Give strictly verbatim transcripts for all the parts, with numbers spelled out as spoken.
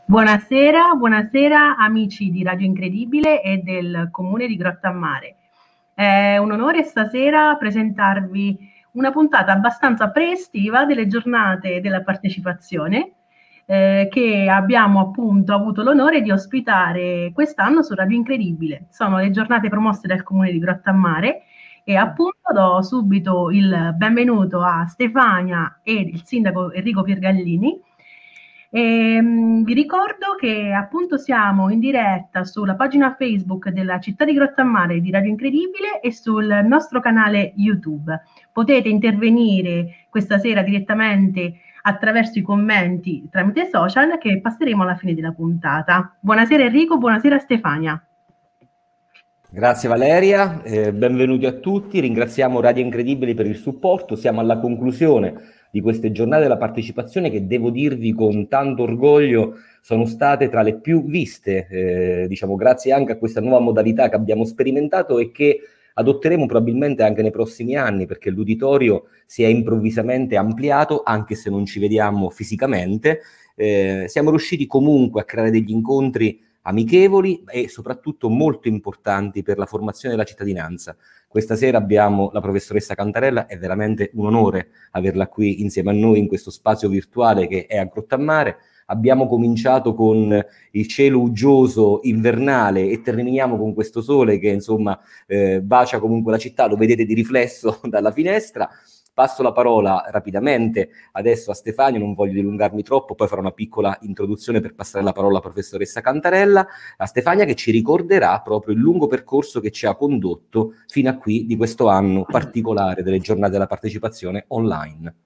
Buonasera, buonasera amici di Radio Incredibile e del Comune di Grottammare. È un onore stasera presentarvi una puntata abbastanza pre-estiva delle giornate della partecipazione eh, che abbiamo appunto avuto l'onore di ospitare quest'anno su Radio Incredibile. Sono le giornate promosse dal Comune di Grottammare e appunto do subito il benvenuto a Stefania e il sindaco Enrico Piergallini. E, mh, vi ricordo che appunto siamo in diretta sulla pagina Facebook della città di Grottammare di Radio Incredibile e sul nostro canale YouTube. Potete intervenire questa sera direttamente attraverso i commenti tramite social che passeremo alla fine della puntata. Buonasera Enrico, buonasera Stefania. Grazie Valeria, eh, benvenuti a tutti, ringraziamo Radio Incredibili per il supporto, siamo alla conclusione di queste giornate della partecipazione che devo dirvi con tanto orgoglio sono state tra le più viste, eh, diciamo grazie anche a questa nuova modalità che abbiamo sperimentato e che adotteremo probabilmente anche nei prossimi anni, perché l'uditorio si è improvvisamente ampliato anche se non ci vediamo fisicamente. Eh, siamo riusciti comunque a creare degli incontri amichevoli e soprattutto molto importanti per la formazione della cittadinanza. Questa sera abbiamo la professoressa Cantarella, è veramente un onore averla qui insieme a noi in questo spazio virtuale che è a Grottammare. Abbiamo cominciato con il cielo uggioso invernale e terminiamo con questo sole che insomma eh, bacia comunque la città, lo vedete di riflesso dalla finestra. Passo la parola rapidamente adesso a Stefania, non voglio dilungarmi troppo, poi farò una piccola introduzione per passare la parola alla professoressa Cantarella, a Stefania che ci ricorderà proprio il lungo percorso che ci ha condotto fino a qui di questo anno particolare delle giornate della partecipazione online.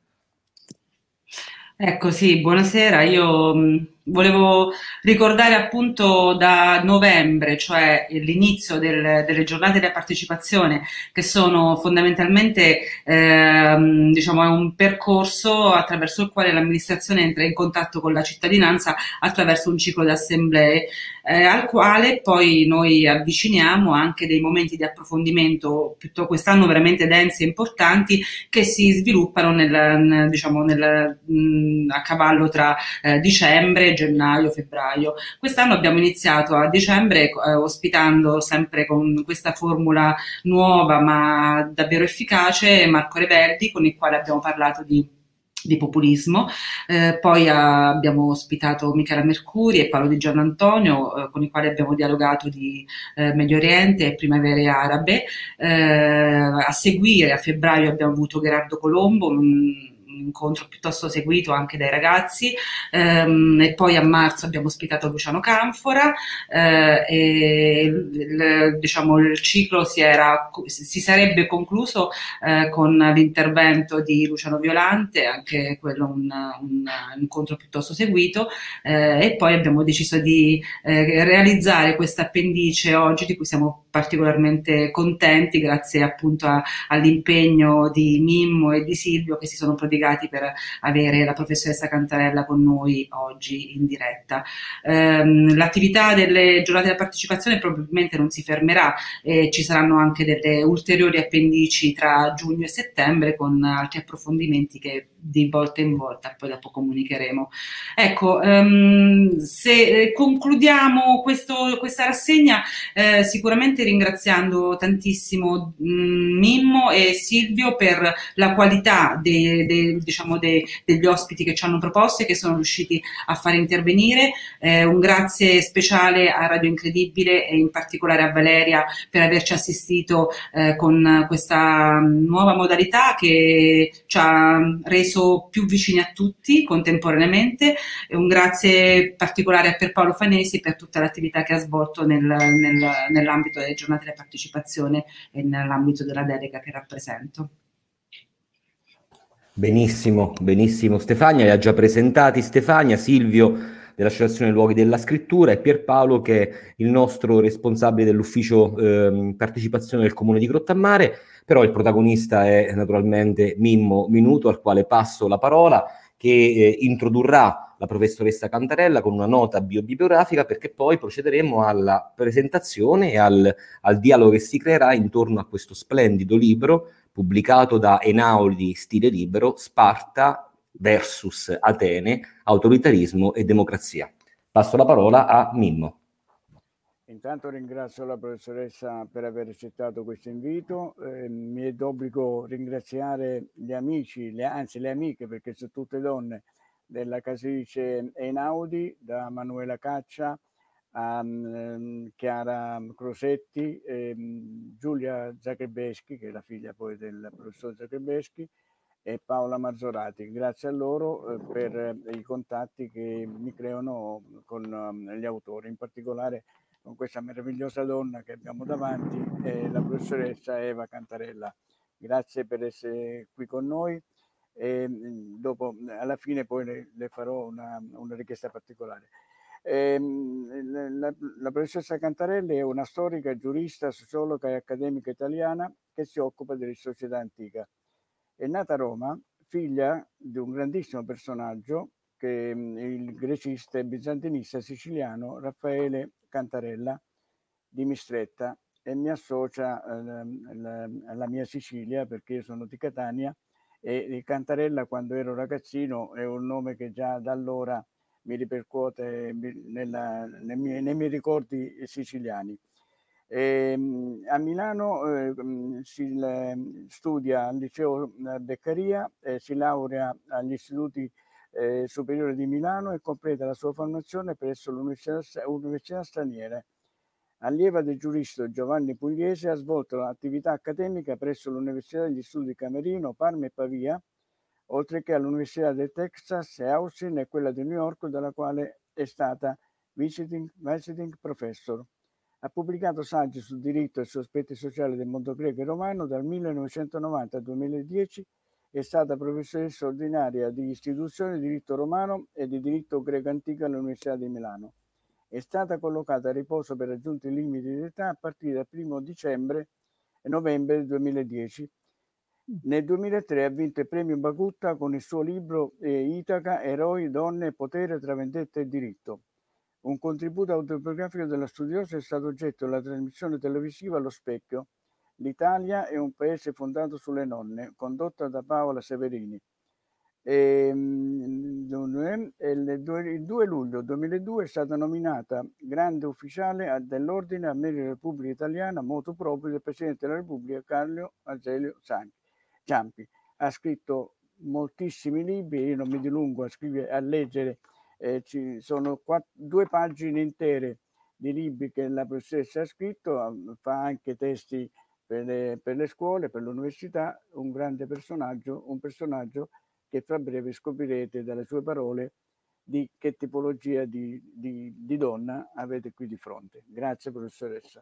Ecco sì, buonasera, io mh, volevo ricordare appunto da novembre, cioè l'inizio del, delle giornate della partecipazione, che sono fondamentalmente ehm, diciamo, è un percorso attraverso il quale l'amministrazione entra in contatto con la cittadinanza attraverso un ciclo di assemblee, eh, al quale poi noi avviciniamo anche dei momenti di approfondimento, piuttosto quest'anno veramente densi e importanti, che si sviluppano nel, diciamo, nel, mh, a cavallo tra eh, dicembre, gennaio, febbraio. Quest'anno abbiamo iniziato a dicembre eh, ospitando sempre con questa formula nuova ma davvero efficace Marco Revelli, con il quale abbiamo parlato di di populismo, eh, poi a, abbiamo ospitato Michela Mercuri e Paolo Di Giannantonio, eh, con i quali abbiamo dialogato di eh, Medio Oriente e primavere arabe. Eh, a seguire a febbraio abbiamo avuto Gerardo Colombo, mh, un incontro piuttosto seguito anche dai ragazzi, ehm, e poi a marzo abbiamo ospitato Luciano Canfora, eh, e il, diciamo, il ciclo si, era, si sarebbe concluso eh, con l'intervento di Luciano Violante, anche quello un, un, un incontro piuttosto seguito, eh, e poi abbiamo deciso di eh, realizzare questa appendice oggi, di cui siamo particolarmente contenti, grazie appunto a, all'impegno di Mimmo e di Silvio, che si sono prodigati per avere la professoressa Cantarella con noi oggi in diretta. Ehm, l'attività delle giornate della partecipazione probabilmente non si fermerà, e ci saranno anche delle ulteriori appendici tra giugno e settembre con altri approfondimenti che di volta in volta poi dopo comunicheremo. Ecco, um, se concludiamo questo, questa rassegna eh, sicuramente ringraziando tantissimo mh, Mimmo e Silvio per la qualità dei, dei, diciamo dei, degli ospiti che ci hanno proposto e che sono riusciti a fare intervenire. Eh, un grazie speciale a Radio Incredibile e in particolare a Valeria per averci assistito eh, con questa nuova modalità che ci ha reso più vicini a tutti contemporaneamente, e un grazie particolare a Pierpaolo Fanesi per tutta l'attività che ha svolto nel, nel, nell'ambito delle giornate di partecipazione e nell'ambito della delega che rappresento. Benissimo, benissimo Stefania, li ha già presentati Stefania, Silvio dell'Associazione Luoghi della Scrittura e Pierpaolo che è il nostro responsabile dell'ufficio eh, partecipazione del Comune di Grottammare, però il protagonista è naturalmente Mimmo Minuto, al quale passo la parola, che eh, introdurrà la professoressa Cantarella con una nota biobiografica, perché poi procederemo alla presentazione e al, al dialogo che si creerà intorno a questo splendido libro pubblicato da Einaudi Stile Libero, Sparta versus Atene, autoritarismo e democrazia. Passo la parola a Mimmo. Intanto ringrazio la professoressa per aver accettato questo invito. Eh, mi è d'obbligo ringraziare gli amici, le, anzi le amiche, perché sono tutte donne, della caseifice Einaudi, da Manuela Caccia a um, Chiara Crosetti, ehm, Giulia Zaccherbeschi, che è la figlia poi del professor Zaccherbeschi, e Paola Marzorati. Grazie a loro eh, per eh, i contatti che mi creano con um, gli autori, in particolare con questa meravigliosa donna che abbiamo davanti, eh, la professoressa Eva Cantarella. Grazie per essere qui con noi. E dopo, alla fine, poi le, le farò una, una richiesta particolare. Eh, la, la professoressa Cantarella è una storica, giurista, sociologa e accademica italiana che si occupa della società antica. È nata a Roma, figlia di un grandissimo personaggio, che è il grecista e bizantinista siciliano Raffaele Cantarella di Mistretta, e mi associa alla mia Sicilia, perché io sono di Catania, e Cantarella, quando ero ragazzino, è un nome che già da allora mi ripercuote nella, nei, miei, nei miei ricordi siciliani. E, a Milano eh, si le, studia al liceo Beccaria, eh, si laurea agli istituti eh, superiori di Milano e completa la sua formazione presso l'Università, Università Straniere. Allieva del giurista Giovanni Pugliese, ha svolto l'attività accademica presso l'Università degli Studi Camerino, Parma e Pavia, oltre che all'Università del Texas e Austin e quella di New York, dalla quale è stata visiting, visiting professor. Ha pubblicato saggi sul diritto e sugli aspetti sociali del mondo greco e romano dal millenovecentonovanta al duemiladieci. È stata professoressa ordinaria di istituzione di diritto romano e di diritto greco antico all'Università di Milano. È stata collocata a riposo per raggiunti limiti di età a partire dal primo dicembre e novembre del duemiladieci. Nel duemilatré ha vinto il premio Bacutta con il suo libro eh, Itaca, eroi, donne, potere tra vendetta e diritto. Un contributo autobiografico della studiosa è stato oggetto della trasmissione televisiva Lo Specchio. L'Italia è un paese fondato sulle nonne, condotta da Paola Severini. E, il due luglio duemiladue è stata nominata grande ufficiale dell'Ordine al Merito della Repubblica Italiana, motu proprio del Presidente della Repubblica Carlo Azeglio Ciampi. Ha scritto moltissimi libri, io non mi dilungo a, scrivere, a leggere, eh, ci sono quattro, due pagine intere di libri che la professoressa ha scritto, fa anche testi per le, per le scuole, per l'università, un grande personaggio, un personaggio che fra breve scoprirete dalle sue parole di che tipologia di, di, di donna avete qui di fronte. Grazie professoressa.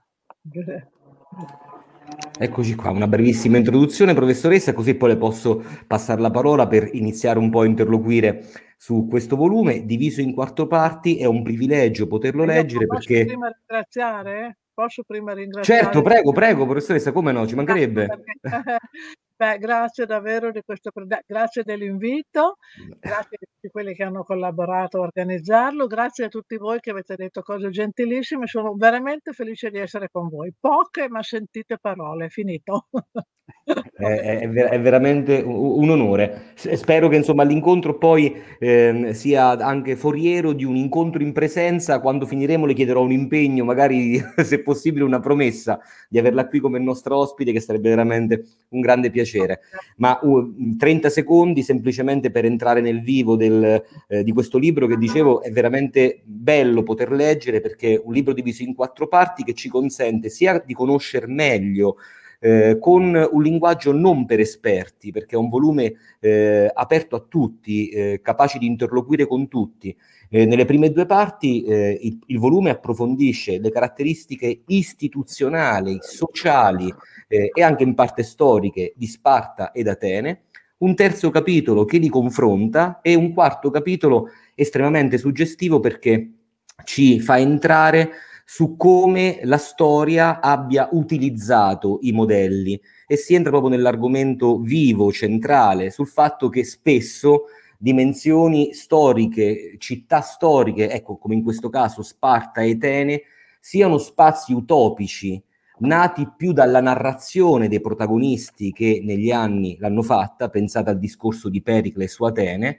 Eccoci qua, una brevissima introduzione, professoressa, così poi le posso passare la parola per iniziare un po' a interloquire su questo volume, diviso in quattro parti. È un privilegio poterlo Io leggere posso perché... prima ringraziare? Posso prima ringraziare? Certo, prego, prego, professoressa, come no, ci mancherebbe. Perché, beh, grazie davvero di questo, grazie dell'invito, grazie a tutti quelli che hanno collaborato a organizzarlo, grazie a tutti voi che avete detto cose gentilissime, sono veramente felice di essere con voi. Poche ma sentite parole, finito. È, è, è veramente un onore. Spero che insomma l'incontro poi eh, sia anche foriero di un incontro in presenza. Quando finiremo le chiederò un impegno, magari se possibile una promessa di averla qui come nostra ospite, che sarebbe veramente un grande piacere. Ma uh, trenta secondi semplicemente per entrare nel vivo del, eh, di questo libro che dicevo è veramente bello poter leggere, perché è un libro diviso in quattro parti che ci consente sia di conoscere meglio Eh, con un linguaggio non per esperti, perché è un volume eh, aperto a tutti, eh, capace di interloquire con tutti. Eh, nelle prime due parti eh, il, il volume approfondisce le caratteristiche istituzionali, sociali eh, e anche in parte storiche di Sparta ed Atene, un terzo capitolo che li confronta e un quarto capitolo estremamente suggestivo perché ci fa entrare su come la storia abbia utilizzato i modelli e si entra proprio nell'argomento vivo, centrale, sul fatto che spesso dimensioni storiche, città storiche, ecco come in questo caso Sparta e Atene, siano spazi utopici, nati più dalla narrazione dei protagonisti che negli anni l'hanno fatta, pensate al discorso di Pericle su Atene,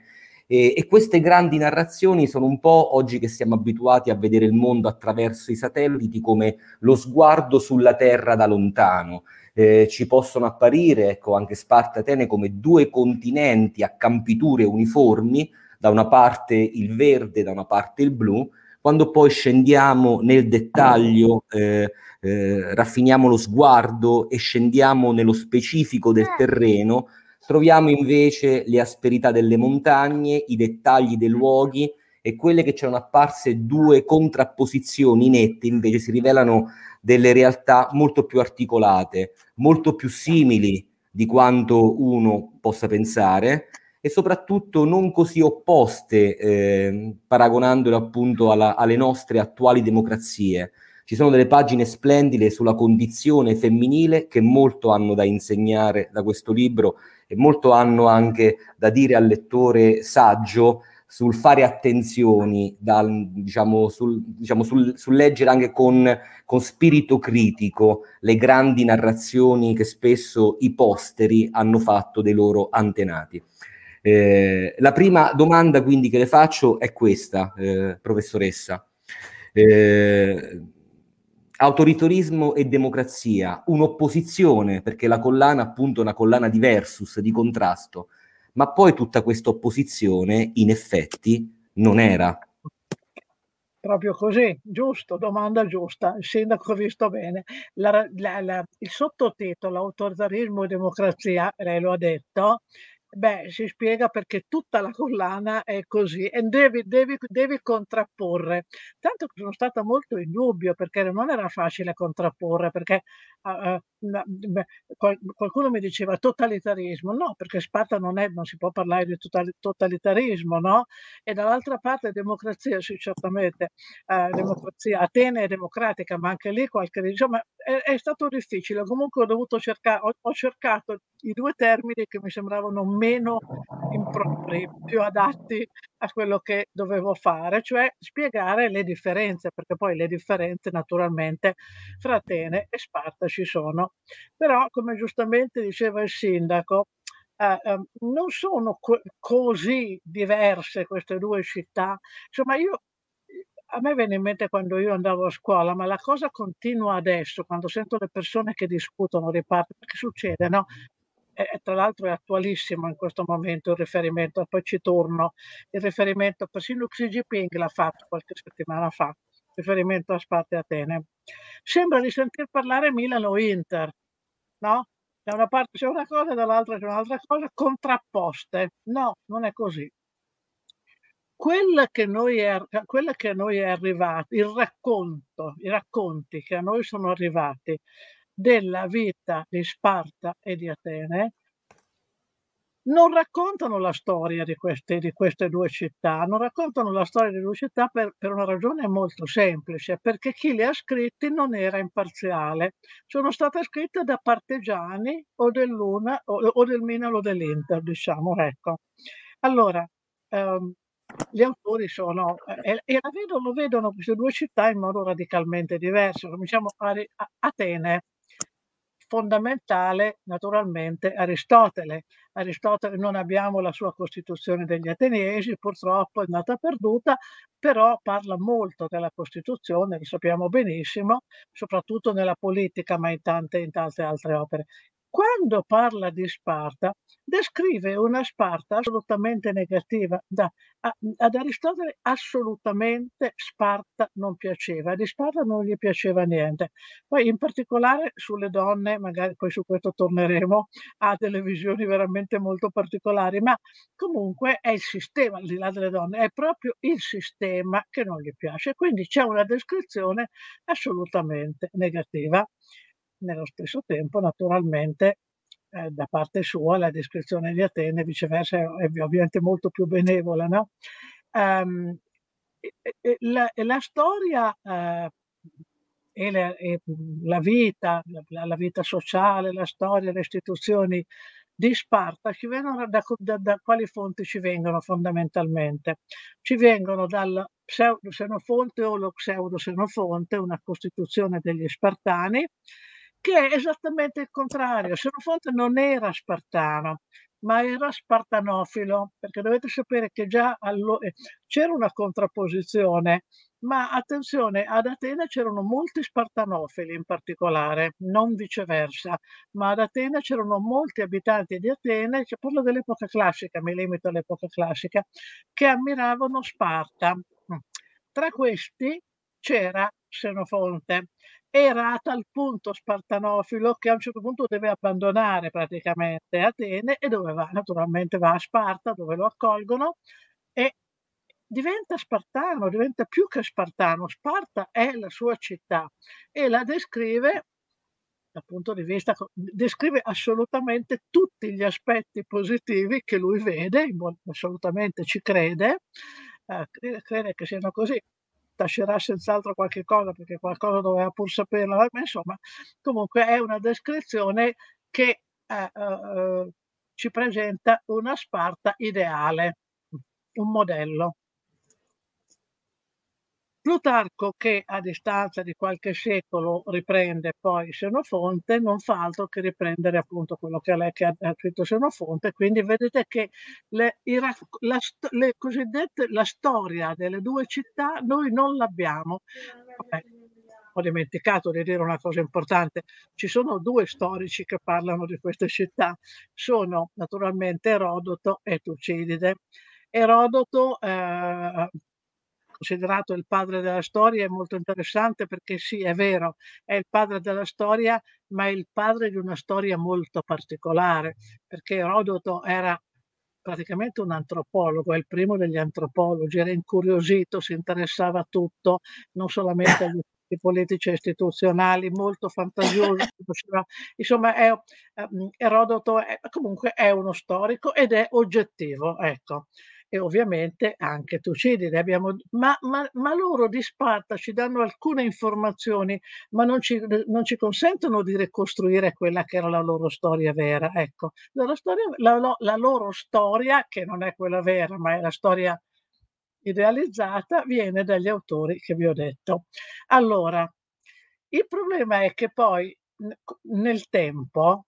E, e queste grandi narrazioni sono un po', oggi che siamo abituati a vedere il mondo attraverso i satelliti, come lo sguardo sulla Terra da lontano. Eh, ci possono apparire, ecco, anche Sparta e Atene, come due continenti a campiture uniformi, da una parte il verde, da una parte il blu. Quando poi scendiamo nel dettaglio, eh, eh, raffiniamo lo sguardo e scendiamo nello specifico del terreno, troviamo invece le asperità delle montagne, i dettagli dei luoghi, e quelle che c'erano apparse due contrapposizioni nette invece si rivelano delle realtà molto più articolate, molto più simili di quanto uno possa pensare, e soprattutto non così opposte, eh, paragonandole appunto alla, alle nostre attuali democrazie. Ci sono delle pagine splendide sulla condizione femminile che molto hanno da insegnare da questo libro, e molto hanno anche da dire al lettore saggio sul fare attenzioni, dal, diciamo, sul, diciamo sul, sul leggere anche con, con spirito critico le grandi narrazioni che spesso i posteri hanno fatto dei loro antenati. Eh, la prima domanda quindi che le faccio è questa, eh, professoressa. Eh, autoritarismo e democrazia, un'opposizione, perché la collana appunto è una collana di versus, di contrasto, ma poi tutta questa opposizione in effetti non era. Proprio così, giusto, domanda giusta, il sindaco ha visto bene. La, la, la, il sottotitolo autoritarismo e democrazia, lei lo ha detto, beh, si spiega perché tutta la collana è così e devi, devi, devi contrapporre. Tanto che sono stata molto in dubbio perché non era facile contrapporre, perché uh, uh, beh, qual, qualcuno mi diceva totalitarismo, no, perché Sparta non, è, non si può parlare di totalitarismo, no? E dall'altra parte democrazia, sì, certamente, eh, democrazia, Atene è democratica, ma anche lì qualche, insomma, è, è stato difficile. Comunque ho dovuto cercare, ho, ho cercato i due termini che mi sembravano meno impropri, più adatti a quello che dovevo fare, cioè spiegare le differenze, perché poi le differenze naturalmente fra Atene e Sparta ci sono. Però, come giustamente diceva il sindaco, Uh, um, non sono co- così diverse queste due città. Insomma, io, a me viene in mente quando io andavo a scuola, ma la cosa continua adesso, quando sento le persone che discutono di parte, perché succede, no? E, e tra l'altro è attualissimo in questo momento il riferimento, poi ci torno, il riferimento, persino Xi Jinping l'ha fatto qualche settimana fa, riferimento a Sparta e Atene. Sembra di sentir parlare Milano-Inter, no? Da una parte c'è una cosa, dall'altra c'è un'altra cosa, contrapposte. No, non è così. Quella che, noi è, quella che a noi è arrivato, il racconto, i racconti che a noi sono arrivati della vita di Sparta e di Atene, non raccontano la storia di queste, di queste due città, non raccontano la storia di due città per, per una ragione molto semplice, perché chi le ha scritte non era imparziale. Sono state scritte da partigiani o dell'una o, o del Milan o dell'Inter, diciamo, ecco. Allora, ehm, gli autori sono, eh, e la vedono, lo vedono queste due città in modo radicalmente diverso. Cominciamo a, a Atene. Fondamentale naturalmente Aristotele. Aristotele, non abbiamo la sua Costituzione degli Ateniesi, purtroppo è andata perduta, però parla molto della Costituzione, lo sappiamo benissimo, soprattutto nella politica, ma in tante, in tante altre opere. Quando parla di Sparta, descrive una Sparta assolutamente negativa. Da, a, ad Aristotele assolutamente Sparta non piaceva, di Sparta non gli piaceva niente. Poi in particolare sulle donne, magari poi su questo torneremo, ha delle visioni veramente molto particolari, ma comunque è il sistema, al di là delle donne, è proprio il sistema che non gli piace. Quindi c'è una descrizione assolutamente negativa. Nello stesso tempo, naturalmente, eh, da parte sua, la descrizione di Atene, viceversa, è ovviamente molto più benevola, no? Um, e, e, la, e la storia uh, e, le, e la vita, la, la vita sociale, la storia, le istituzioni di Sparta ci vengono da, da, da quali fonti ci vengono fondamentalmente? Ci vengono dal pseudo-Senofonte o lo pseudo-Senofonte, una costituzione degli Spartani, che è esattamente il contrario. Senofonte non era spartano, ma era spartanofilo, perché dovete sapere che già allo ehm, c'era una contrapposizione, ma attenzione, ad Atene c'erano molti spartanofili in particolare, non viceversa, ma ad Atene c'erano molti abitanti di Atene, cioè parlo dell'epoca classica, mi limito all'epoca classica, che ammiravano Sparta. Mh. Tra questi c'era Xenofonte. Era a tal punto spartanofilo che a un certo punto deve abbandonare praticamente Atene e dove va? Naturalmente va a Sparta, dove lo accolgono e diventa spartano, diventa più che spartano. Sparta è la sua città e la descrive dal punto di vista co descrive assolutamente tutti gli aspetti positivi che lui vede, in mo assolutamente ci crede, ehm, crede crede che siano così. Tascerà senz'altro qualche cosa, perché qualcosa doveva pur saperla, ma insomma, comunque è una descrizione che, ehm, uhm, ci presenta una Sparta ideale, un modello. Plutarco, che a distanza di qualche secolo riprende poi Xenofonte, non fa altro che riprendere appunto quello che lei che ha ha scritto Xenofonte, quindi vedete che le i rac la st le cosiddette la storia delle due città noi non l'abbiamo. Vabbè, ho dimenticato di dire una cosa importante: ci sono due storici che parlano di queste città, sono naturalmente Erodoto e Tucidide. Erodoto, ehm, considerato il padre della storia, è molto interessante perché sì, è vero, è il padre della storia, ma è il padre di una storia molto particolare, perché Erodoto era praticamente un antropologo, è il primo degli antropologi, era incuriosito, si interessava a tutto, non solamente agli aspetti politici e istituzionali, molto fantasioso, conosceva insomma è ehm, Erodoto è comunque è uno storico ed è oggettivo, ecco. E ovviamente anche Tucidide abbiamo ma ma ma loro di Sparta ci danno alcune informazioni, ma non ci d non ci consentono di ricostruire quella che era la loro storia vera, ecco. La loro storia la lo la loro storia, che non è quella vera, ma è la storia idealizzata, viene dagli autori che vi ho detto. Allora, il problema è che poi n co nel tempo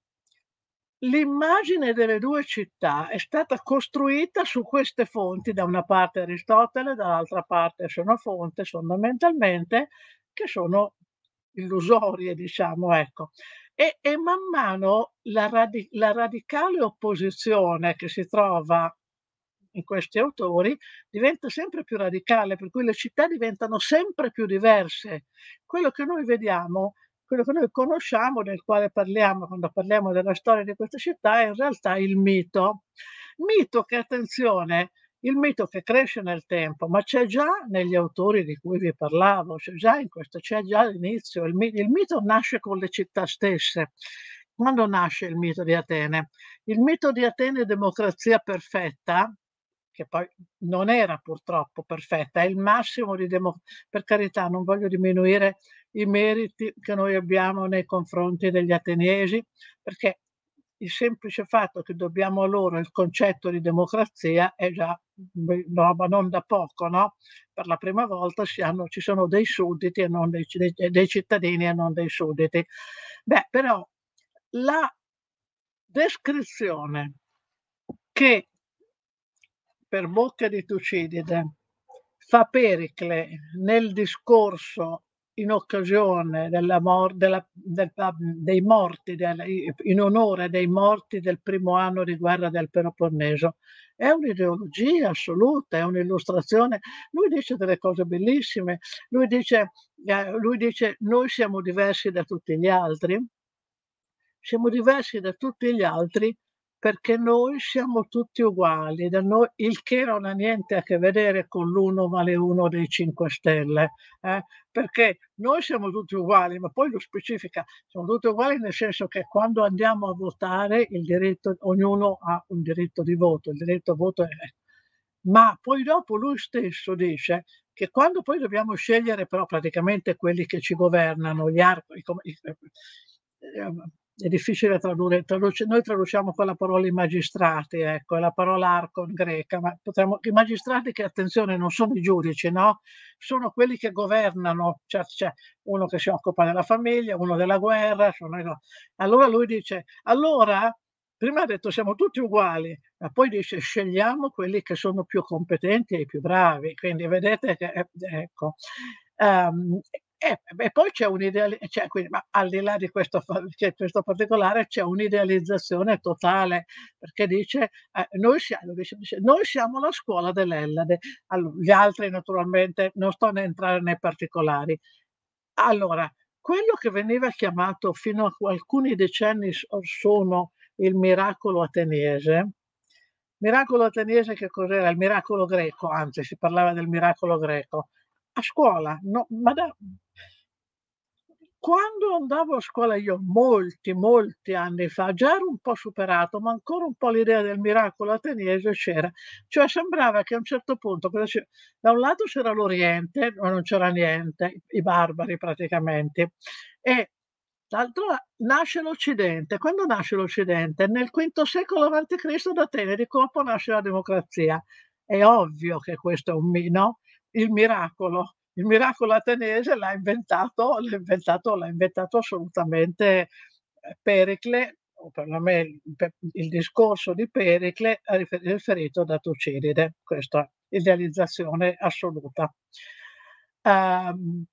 l'immagine delle due città è stata costruita su queste fonti, da una parte Aristotele, dall'altra parte Xenofonte fondamentalmente, che sono illusorie diciamo, ecco. E e man mano la radi la radicale opposizione che si trova in questi autori diventa sempre più radicale, per cui le città diventano sempre più diverse. Quello che noi vediamo quello che noi conosciamo, del quale parliamo quando parliamo della storia di questa città, è in realtà il mito. Mito che, attenzione, il mito che cresce nel tempo, ma c'è già negli autori di cui vi parlavo, c'è già in questo c'è già all'inizio. Il mi il mito nasce con le città stesse. Quando nasce il mito di Atene? Il mito di Atene democrazia perfetta, che poi non era purtroppo perfetta, è il massimo di demo per carità, non voglio diminuire i meriti che noi abbiamo nei confronti degli ateniesi, perché il semplice fatto che dobbiamo a loro il concetto di democrazia è già b roba non da poco, no, per la prima volta si hanno ci sono dei sudditi e non dei ci dei dei cittadini e non dei sudditi. Beh, però la descrizione che per bocca di Tucidide fa Pericle nel discorso in occasione della mor della del pa dei morti del i in onore dei morti del primo anno di guerra del Peloponneso. È un'ideologia assoluta, è un'illustrazione. Lui dice delle cose bellissime. Lui dice ehm, lui dice: "Noi siamo diversi da tutti gli altri. Siamo diversi da tutti gli altri perché noi siamo tutti uguali, da noi il che non ha niente a che vedere con l'uno vale uno dei cinque Stelle, eh, perché noi siamo tutti uguali, ma poi lo specifica, siamo tutti uguali nel senso che quando andiamo a votare il diritto ognuno ha un diritto di voto, il diritto a voto è ma poi dopo lui stesso dice che quando poi dobbiamo scegliere però praticamente quelli che ci governano, gli arco i com i ehm, è difficile tradurre, traduce noi traduciamo con la parola i magistrati, ecco, è la parola archon greca, ma potremmo i magistrati che attenzione non sono i giudici, no, sono quelli che governano, cioè c'è uno che si occupa della famiglia, uno della guerra, sono i no allora lui dice: "Allora prima ha detto siamo tutti uguali, ma poi dice scegliamo quelli che sono più competenti e più bravi. Quindi vedete che, eh, ecco. Um, e, e poi c'è un'idealizzazione, cioè, quindi, ma al di là di questo, c'è questo particolare, c'è un'idealizzazione totale, perché dice, eh, noi, siamo, dice, dice noi siamo la scuola dell'Ellade, allora, gli altri naturalmente non sto a entrare nei particolari. Allora, quello che veniva chiamato fino a alcuni decenni or sono il miracolo ateniese. Miracolo ateniese che cos'era? Il miracolo greco, anzi si parlava del miracolo greco. A scuola, no, ma da quando andavo a scuola io molti, molti anni fa, già ero un po' superato, ma ancora un po' l'idea del miracolo ateniese c'era. Cioè sembrava che a un certo punto, da un lato c'era l'Oriente, ma non c'era niente, i barbari praticamente, e dall'altro nasce l'Occidente. Quando nasce l'Occidente? Nel quinto secolo avanti Cristo ad Atene, di colpo nasce la democrazia. È ovvio che questo è un no? Il miracolo. Il miracolo ateniese l'ha inventato, l'ha inventato, l'ha inventato assolutamente Pericle, o perlomeno il discorso di Pericle riferito da Tucidide, questa idealizzazione assoluta. Um,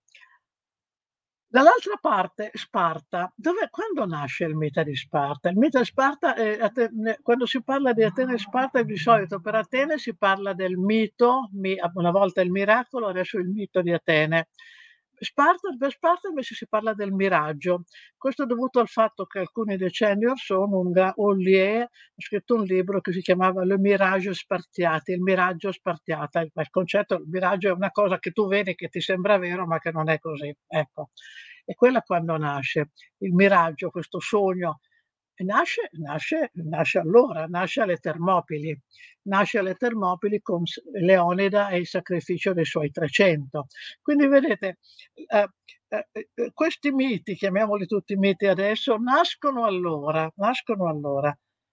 Dall'altra parte Sparta, dove, quando nasce il mito di Sparta? Il mito di Sparta, è, quando si parla di Atene e Sparta, di solito per Atene si parla del mito, una volta il miracolo, adesso il mito di Atene. Sparta, per Sparta invece si parla del miraggio. Questo è dovuto al fatto che alcuni decenni or sono un Ollier ha scritto un libro che si chiamava Le Mirage Spartiate, il miraggio spartiata. Il, il concetto, il miraggio è una cosa che tu vedi che ti sembra vero ma che non è così. Ecco. E quella quando nasce, il miraggio, questo sogno, nasce, nasce, nasce allora, nasce alle Termopili, nasce alle Termopili con Leonida e il sacrificio dei suoi trecento. Quindi vedete, eh, eh, questi miti, chiamiamoli tutti miti adesso, nascono allora, nascono allora,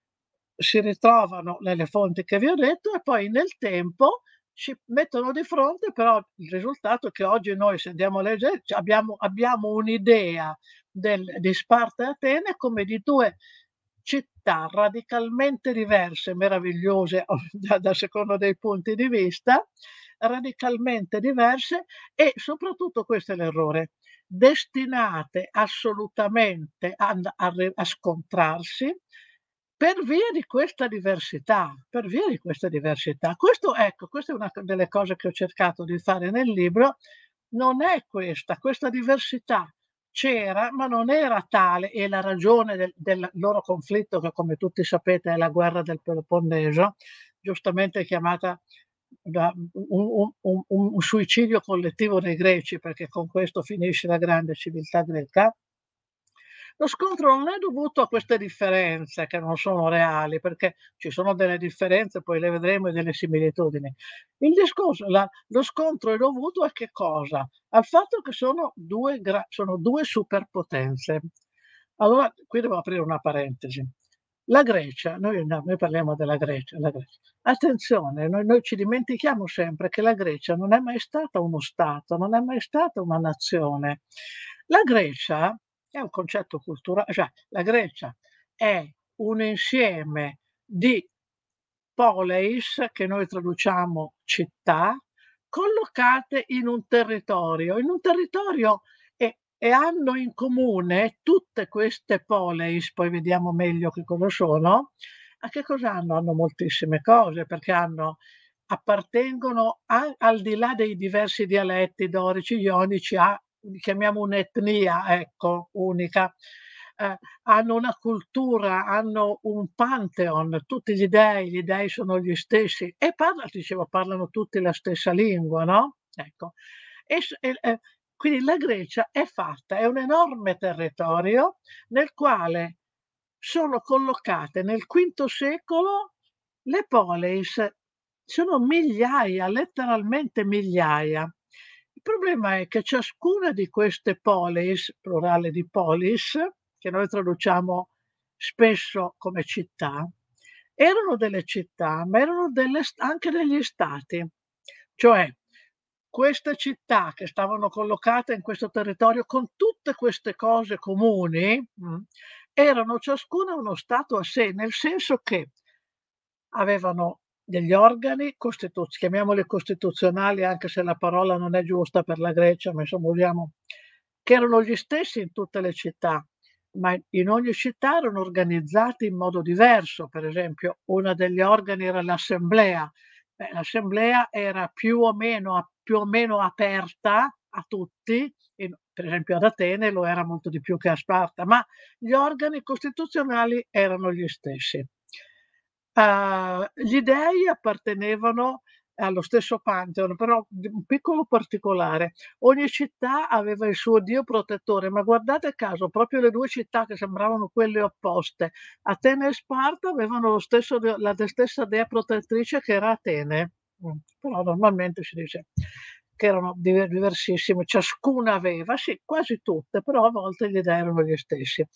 si ritrovano nelle fonti che vi ho detto e poi nel tempo ci mettono di fronte, però il risultato è che oggi noi, se andiamo a leggere, abbiamo, abbiamo un'idea del, di Sparta e Atene come di due città radicalmente diverse, meravigliose da, da secondo dei punti di vista, radicalmente diverse e soprattutto questo è l'errore, destinate assolutamente a, a, a scontrarsi per via di questa diversità, per via di questa diversità. Questo, ecco, questa è una delle cose che ho cercato di fare nel libro, non è questa, questa diversità c'era, ma non era tale, e la ragione del, del loro conflitto, che come tutti sapete è la guerra del Peloponneso, giustamente chiamata da un, un, un, un suicidio collettivo dei greci, perché con questo finisce la grande civiltà greca. Lo scontro non è dovuto a queste differenze che non sono reali, perché ci sono delle differenze, poi le vedremo, e delle similitudini. Il discorso, la, lo scontro è dovuto a che cosa? Al fatto che sono due, sono due superpotenze. Allora, qui devo aprire una parentesi. La Grecia, noi, no, noi parliamo della Grecia, la Grecia. Attenzione, noi, noi ci dimentichiamo sempre che la Grecia non è mai stata uno Stato, non è mai stata una nazione. La Grecia è un concetto culturale, cioè la Grecia è un insieme di poleis, che noi traduciamo città, collocate in un territorio, in un territorio e, e hanno in comune tutte queste poleis, poi vediamo meglio che cosa sono. A che cosa hanno? Hanno moltissime cose, perché hanno, appartengono a, al di là dei diversi dialetti dorici, ionici, a, chiamiamo un'etnia, ecco, unica. Eh, hanno una cultura, hanno un pantheon, tutti gli dei, gli dei sono gli stessi e parlano, dicevo, parlano tutti la stessa lingua, no? Ecco. E, e, quindi la Grecia è fatta, è un enorme territorio nel quale sono collocate nel quinto secolo le poleis, sono migliaia, letteralmente migliaia. Il problema è che ciascuna di queste poleis, plurale di polis, che noi traduciamo spesso come città, erano delle città, ma erano delle, anche degli stati. Cioè, queste città che stavano collocate in questo territorio con tutte queste cose comuni, mh, erano ciascuna uno stato a sé, nel senso che avevano degli organi, costitu- chiamiamoli costituzionali, anche se la parola non è giusta per la Grecia, ma insomma usiamo, che erano gli stessi in tutte le città, ma in ogni città erano organizzati in modo diverso. Per esempio, uno degli organi era l'assemblea. Beh, l'assemblea era più o meno, più o meno aperta a tutti, in, per esempio ad Atene lo era molto di più che a Sparta, ma gli organi costituzionali erano gli stessi. Uh, gli dei appartenevano allo stesso Pantheon, però un piccolo particolare: ogni città aveva il suo dio protettore, ma guardate caso, proprio le due città che sembravano quelle opposte, Atene e Sparta, avevano lo stesso, la stessa dea protettrice, che era Atene. Mm. Però normalmente si dice che erano diversissime, ciascuna aveva, sì, quasi tutte, però a volte gli dei erano gli stessi.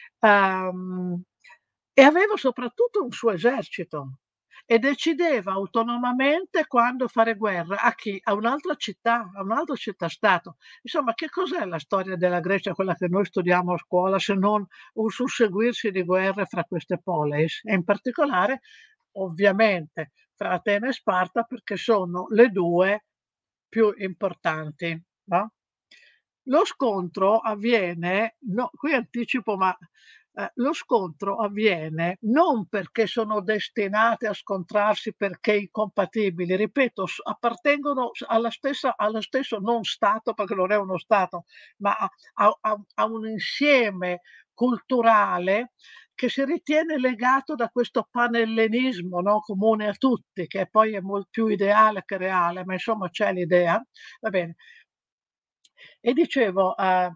Um, e aveva soprattutto un suo esercito e decideva autonomamente quando fare guerra a chi? A un'altra città, a un'altra città-stato. Insomma, che cos'è la storia della Grecia, quella che noi studiamo a scuola, se non un susseguirsi di guerre fra queste poleis, e in particolare, ovviamente, fra Atene e Sparta, perché sono le due più importanti, no? Lo scontro avviene, no, qui anticipo, ma eh, lo scontro avviene non perché sono destinate a scontrarsi perché incompatibili, ripeto, appartengono alla stessa, allo stesso non Stato, perché non è uno Stato, ma a, a, a un insieme culturale che si ritiene legato da questo panellenismo, no, comune a tutti, che poi è molto più ideale che reale, ma insomma c'è l'idea, va bene. E dicevo, uh,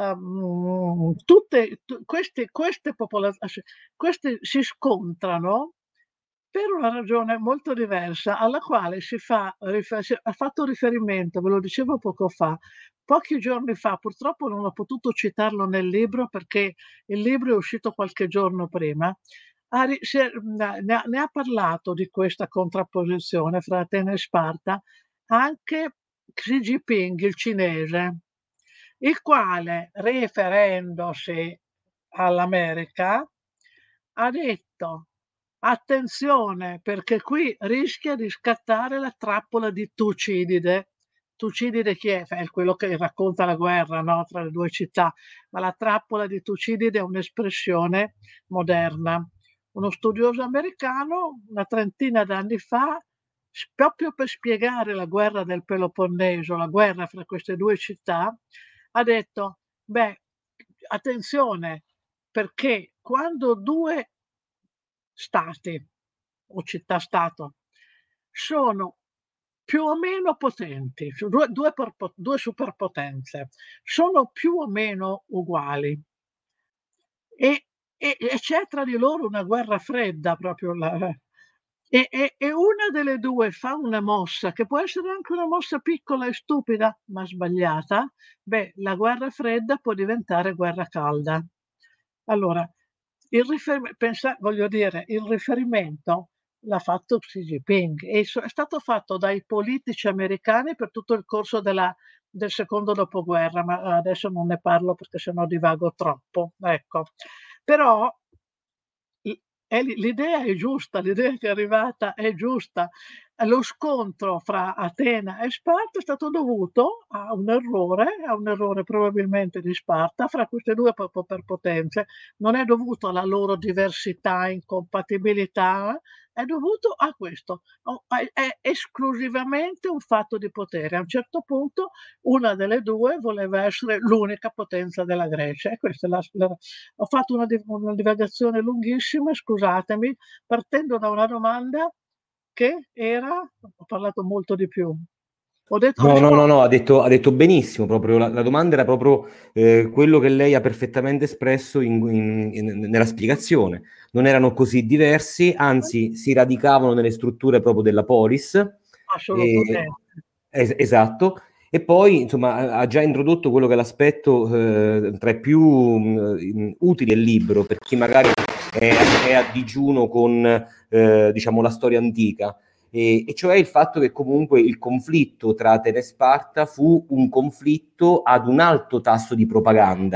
um, tutte t- queste, queste popolazioni queste si scontrano per una ragione molto diversa, alla quale si fa, si ha fatto riferimento, ve lo dicevo poco fa, pochi giorni fa. Purtroppo non ho potuto citarlo nel libro perché il libro è uscito qualche giorno prima. Ha, si è, ne, ha, ne ha parlato di questa contrapposizione fra Atene e Sparta anche Xi Jinping, il cinese, il quale, riferendosi all'America, ha detto: attenzione, perché qui rischia di scattare la trappola di Tucidide. Tucidide chi è? È quello che racconta la guerra, no? Tra le due città, ma la trappola di Tucidide è un'espressione moderna. Uno studioso americano, una trentina d'anni fa, proprio per spiegare la guerra del Peloponneso, la guerra fra queste due città, ha detto: beh, attenzione, perché quando due stati o città-stato sono più o meno potenti, due, due, due superpotenze, sono più o meno uguali, e, e, e c'è tra di loro una guerra fredda, proprio la, e, e, e una delle due fa una mossa, che può essere anche una mossa piccola e stupida, ma sbagliata, beh, la guerra fredda può diventare guerra calda. Allora, il rifer- pensa, voglio dire, il riferimento l'ha fatto Xi Jinping e è stato fatto dai politici americani per tutto il corso della, del secondo dopoguerra, ma adesso non ne parlo perché sennò divago troppo. Ecco. Però l'idea è giusta, l'idea che è arrivata è giusta. Lo scontro fra Atena e Sparta è stato dovuto a un errore, a un errore probabilmente di Sparta, fra queste due superpotenze. Non è dovuto alla loro diversità, incompatibilità, è dovuto a questo. È esclusivamente un fatto di potere. A un certo punto una delle due voleva essere l'unica potenza della Grecia. E questa è la, la, ho fatto una, una divagazione lunghissima, scusatemi, partendo da una domanda che era, ho parlato molto di più. Ho detto, no, no, no, no, ha detto, ha detto benissimo, proprio la, la domanda era proprio eh, quello che lei ha perfettamente espresso in, in, in, nella spiegazione. Non erano così diversi, anzi si radicavano nelle strutture proprio della polis. Assolutamente. E, es, esatto. E poi, insomma, ha già introdotto quello che è l'aspetto eh, tra i più mh, utili del libro, per chi magari è, è a digiuno con, eh, diciamo, la storia antica. E, e cioè il fatto che comunque il conflitto tra Atene e Sparta fu un conflitto ad un alto tasso di propaganda,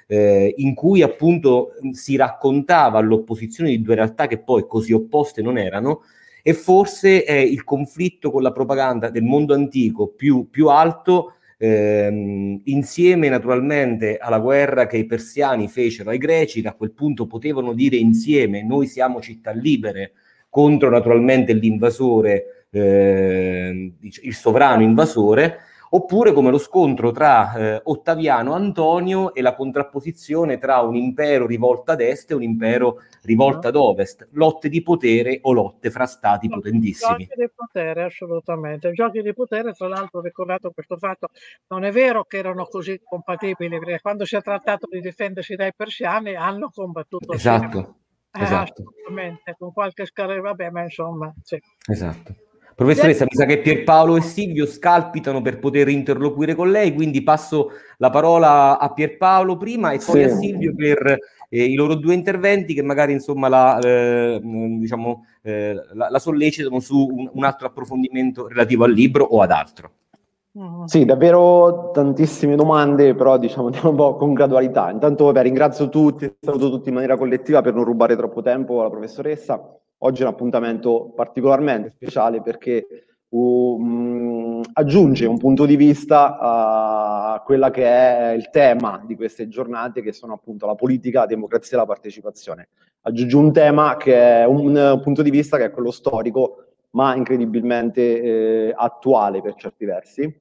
eh, in cui appunto si raccontava l'opposizione di due realtà che poi così opposte non erano, e forse è il conflitto con la propaganda del mondo antico più, più alto, ehm, insieme naturalmente alla guerra che i persiani fecero ai greci, che a quel punto potevano dire insieme noi siamo città libere, contro naturalmente l'invasore, eh, il sovrano invasore, oppure come lo scontro tra eh, Ottaviano Antonio e la contrapposizione tra un impero rivolto ad est e un impero rivolto ad ovest, lotte di potere o lotte fra stati No, potentissimi. giochi di potere, assolutamente. Giochi di potere, tra l'altro ho ricordato questo fatto, non è vero che erano così compatibili, perché quando si è trattato di difendersi dai persiani hanno combattuto assieme. Esatto, Eh, esatto. assolutamente, con qualche scarre, vabbè, ma insomma, sì. Esatto. Professoressa, mi sa che Pierpaolo e Silvio scalpitano per poter interloquire con lei, quindi passo la parola a Pierpaolo prima e poi Sì. a Silvio per eh, i loro due interventi che magari insomma la, eh, diciamo, eh, la, la sollecitano su un, un altro approfondimento relativo al libro o ad altro. Sì, davvero tantissime domande, però diciamo andiamo un po' con gradualità. Intanto vabbè, ringrazio tutti, saluto tutti in maniera collettiva per non rubare troppo tempo alla professoressa. Oggi è un appuntamento particolarmente speciale perché um, aggiunge un punto di vista a quella che è il tema di queste giornate, che sono appunto la politica, la democrazia e la partecipazione. Aggiunge un tema che è un, un punto di vista che è quello storico, ma incredibilmente eh, attuale per certi versi.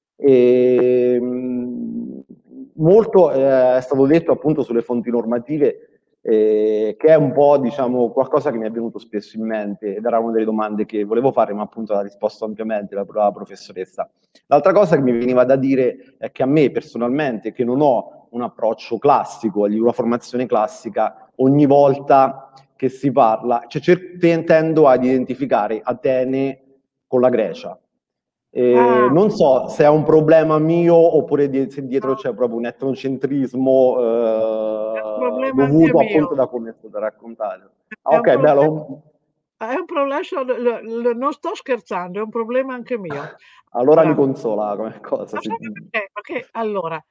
E, mh, molto eh, è stato detto appunto sulle fonti normative, eh, che è un po' diciamo qualcosa che mi è venuto spesso in mente ed era una delle domande che volevo fare, ma appunto l'ha risposto ampiamente la, la professoressa. L'altra cosa che mi veniva da dire è che a me personalmente, che non ho un approccio classico, una formazione classica, ogni volta che si parla, cioè tendo ad identificare Atene con la Grecia. Eh, ah. Non so se è un problema mio oppure di, se dietro c'è proprio un etnocentrismo eh, un dovuto appunto da come è stato raccontato. Ah, ok, un bello. È un problema, non sto scherzando, è un problema anche mio. Allora mi consola come cosa. Sì. Perché? Perché allora,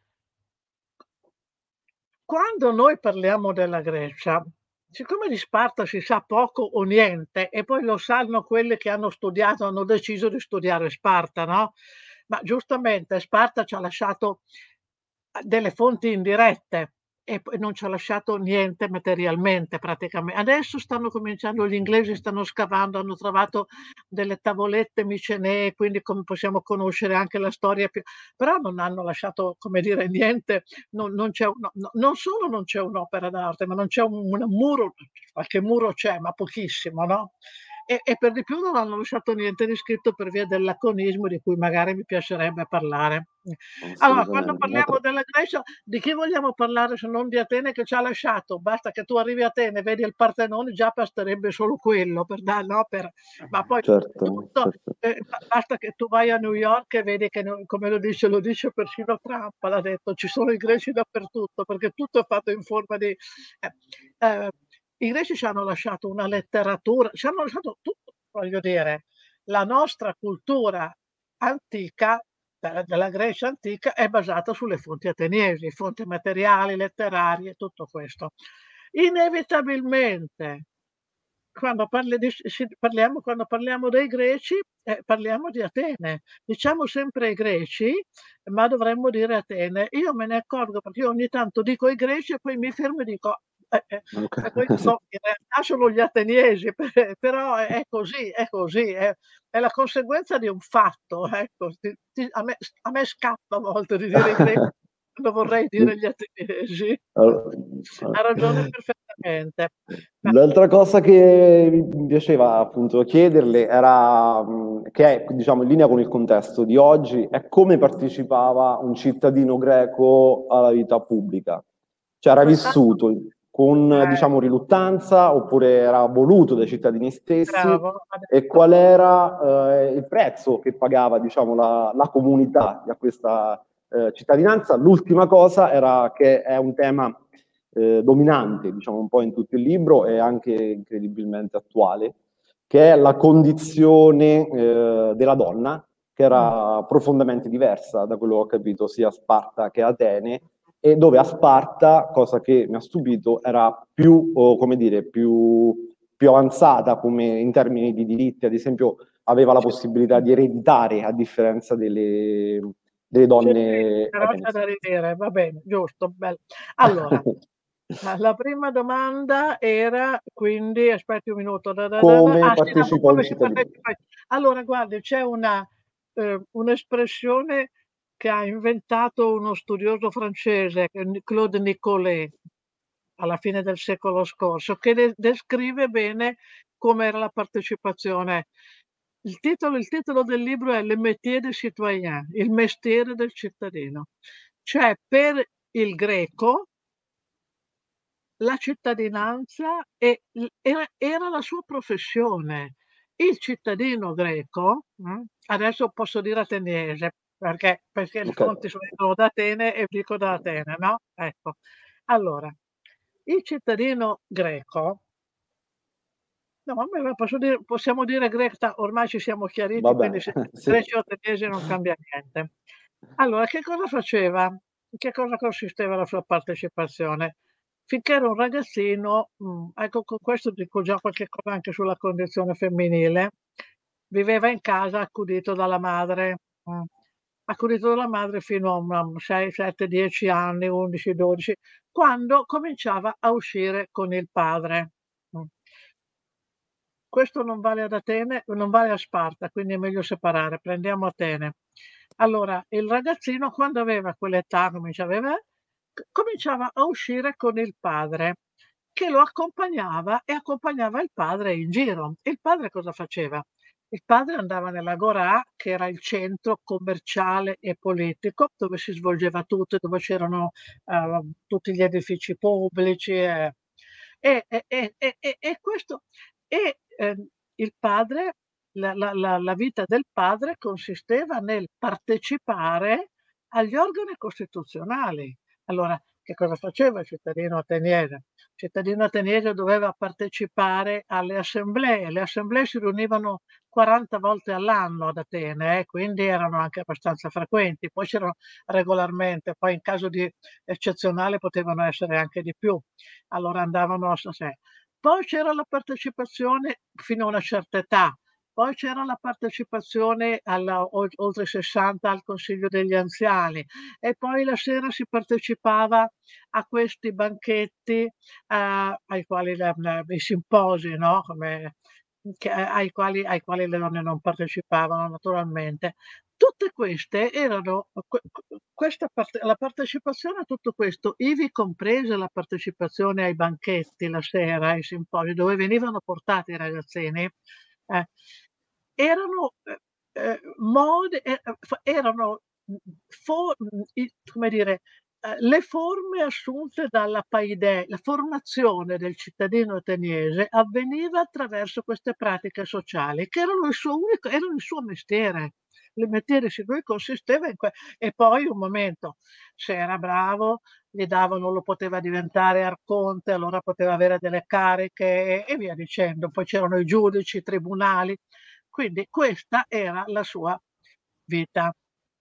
quando noi parliamo della Grecia, siccome di Sparta si sa poco o niente, e poi lo sanno quelli che hanno studiato, hanno deciso di studiare Sparta, no? Ma giustamente Sparta ci ha lasciato delle fonti indirette e poi non ci ha lasciato niente materialmente praticamente. Adesso stanno cominciando, gli inglesi stanno scavando, hanno trovato delle tavolette micenee, quindi come possiamo conoscere anche la storia più, però non hanno lasciato, come dire, niente, non, non, c'è, no, non solo non c'è un'opera d'arte, ma non c'è un, un muro, qualche muro c'è, ma pochissimo, no? E, e per di più non hanno lasciato niente di scritto per via del laconismo di cui magari mi piacerebbe parlare. Allora, quando parliamo della Grecia, di chi vogliamo parlare se non di Atene che ci ha lasciato? Basta che tu arrivi a Atene, vedi il Partenone, già basterebbe solo quello, per, no? per, ma poi certo, tutto, certo. Eh, basta che tu vai a New York e vedi che, come lo dice, lo dice persino Trump, l'ha detto, ci sono i greci dappertutto, perché tutto è fatto in forma di... Eh, eh, I greci ci hanno lasciato una letteratura, ci hanno lasciato tutto, voglio dire, la nostra cultura antica, della Grecia antica, è basata sulle fonti ateniesi, fonti materiali, letterarie, tutto questo. Inevitabilmente, quando, parli di, parliamo, quando parliamo dei greci, eh, parliamo di Atene. Diciamo sempre i greci, ma dovremmo dire Atene. Io me ne accorgo perché io ogni tanto dico i greci e poi mi fermo e dico Eh, eh, okay. Poi, no, in realtà sono gli ateniesi, però è così, è così, è, è la conseguenza di un fatto. Ecco. A, me, a me scappa a volte di dire i greci, quando vorrei dire gli ateniesi. Allora, ha ragione perfettamente. L'altra cosa che mi piaceva appunto chiederle era, che è diciamo in linea con il contesto di oggi, è come partecipava un cittadino greco alla vita pubblica. Cioè era vissuto con diciamo riluttanza oppure era voluto dai cittadini stessi. Bravo. E qual era eh, il prezzo che pagava diciamo la, la comunità a questa eh, cittadinanza. L'ultima cosa era che è un tema eh, dominante diciamo un po' in tutto il libro e anche incredibilmente attuale, che è la condizione eh, della donna, che era profondamente diversa da quello che ho capito sia a Sparta che a Atene, e dove a Sparta, cosa che mi ha stupito, era più, oh, come dire, più, più avanzata come in termini di diritti, ad esempio aveva la possibilità di ereditare a differenza delle, delle donne. Sì, però c'è da ridere, va bene, giusto, bello. Allora, la prima domanda era, quindi, aspetti un minuto. Da, da, da, come ah, sì, no, partecipa un come si cittadino? partecipa? Allora, guardi, c'è una, eh, un'espressione che ha inventato uno studioso francese, Claude Nicollet, alla fine del secolo scorso, che de- descrive bene come era la partecipazione. Il titolo, il titolo del libro è Le métier des citoyens, il mestiere del cittadino. Cioè, per il greco la cittadinanza è- era, era la sua professione. Il cittadino greco, mm, adesso posso dire ateniese, perché, perché le Ok. fonti sono da Atene e dico da Atene, no? Ecco. Allora, il cittadino greco, no, vabbè, posso dire- possiamo dire greca, ormai ci siamo chiariti, Va quindi bene, se sì. greci o ateniesi non cambia niente. Allora, che cosa faceva? In che cosa consisteva la sua partecipazione? Finché era un ragazzino, mh, ecco, con questo dico già qualche cosa anche sulla condizione femminile, viveva in casa accudito dalla madre, mh, accudito dalla madre fino a una sei, sette, dieci anni, undici, dodici, quando cominciava a uscire con il padre. mh. Questo non vale ad Atene, non vale a Sparta, quindi è meglio separare. Prendiamo Atene. Allora, il ragazzino quando aveva quell'età, cominciava, aveva- c- cominciava a uscire con il padre, che lo accompagnava e accompagnava il padre in giro. Il padre cosa faceva? Il padre andava nell'Agorà, che era il centro commerciale e politico, dove si svolgeva tutto, dove c'erano eh, tutti gli edifici pubblici. eh. E, e- e- e- e- e questo e, ehm, il padre la la la la vita del padre consisteva nel partecipare agli organi costituzionali. Allora, che cosa faceva il cittadino ateniese? Il cittadino ateniese doveva partecipare alle assemblee. Le assemblee si riunivano quaranta volte all'anno ad Atene, eh, quindi erano anche abbastanza frequenti. Poi c'erano regolarmente, poi in caso di eccezionale potevano essere anche di più. Allora andavano a sé. Poi c'era la partecipazione fino a una certa età, poi c'era la partecipazione alla, o- oltre sessanta al Consiglio degli Anziani e poi la sera si partecipava a questi banchetti eh, ai quali le- le- i simposi, no? Come, che- ai, quali, ai quali le donne non partecipavano naturalmente. Tutte queste erano, que- questa parte- la partecipazione a tutto questo, ivi compresa la partecipazione ai banchetti la sera, ai simposi, dove venivano portati i ragazzini, eh, erano eh, eh, modi, eh, fa- erano mh, fo- mh, i- come dire, eh, le forme assunte dalla Paide, la formazione del cittadino ateniese avveniva attraverso queste pratiche sociali, che erano il suo unico, erano il suo mestiere. Il mestiere di lui consisteva in que- e poi un momento, se era bravo, gli davano, lo poteva diventare arconte, allora poteva avere delle cariche e, e via dicendo. Poi c'erano i giudici, i tribunali. Quindi questa era la sua vita.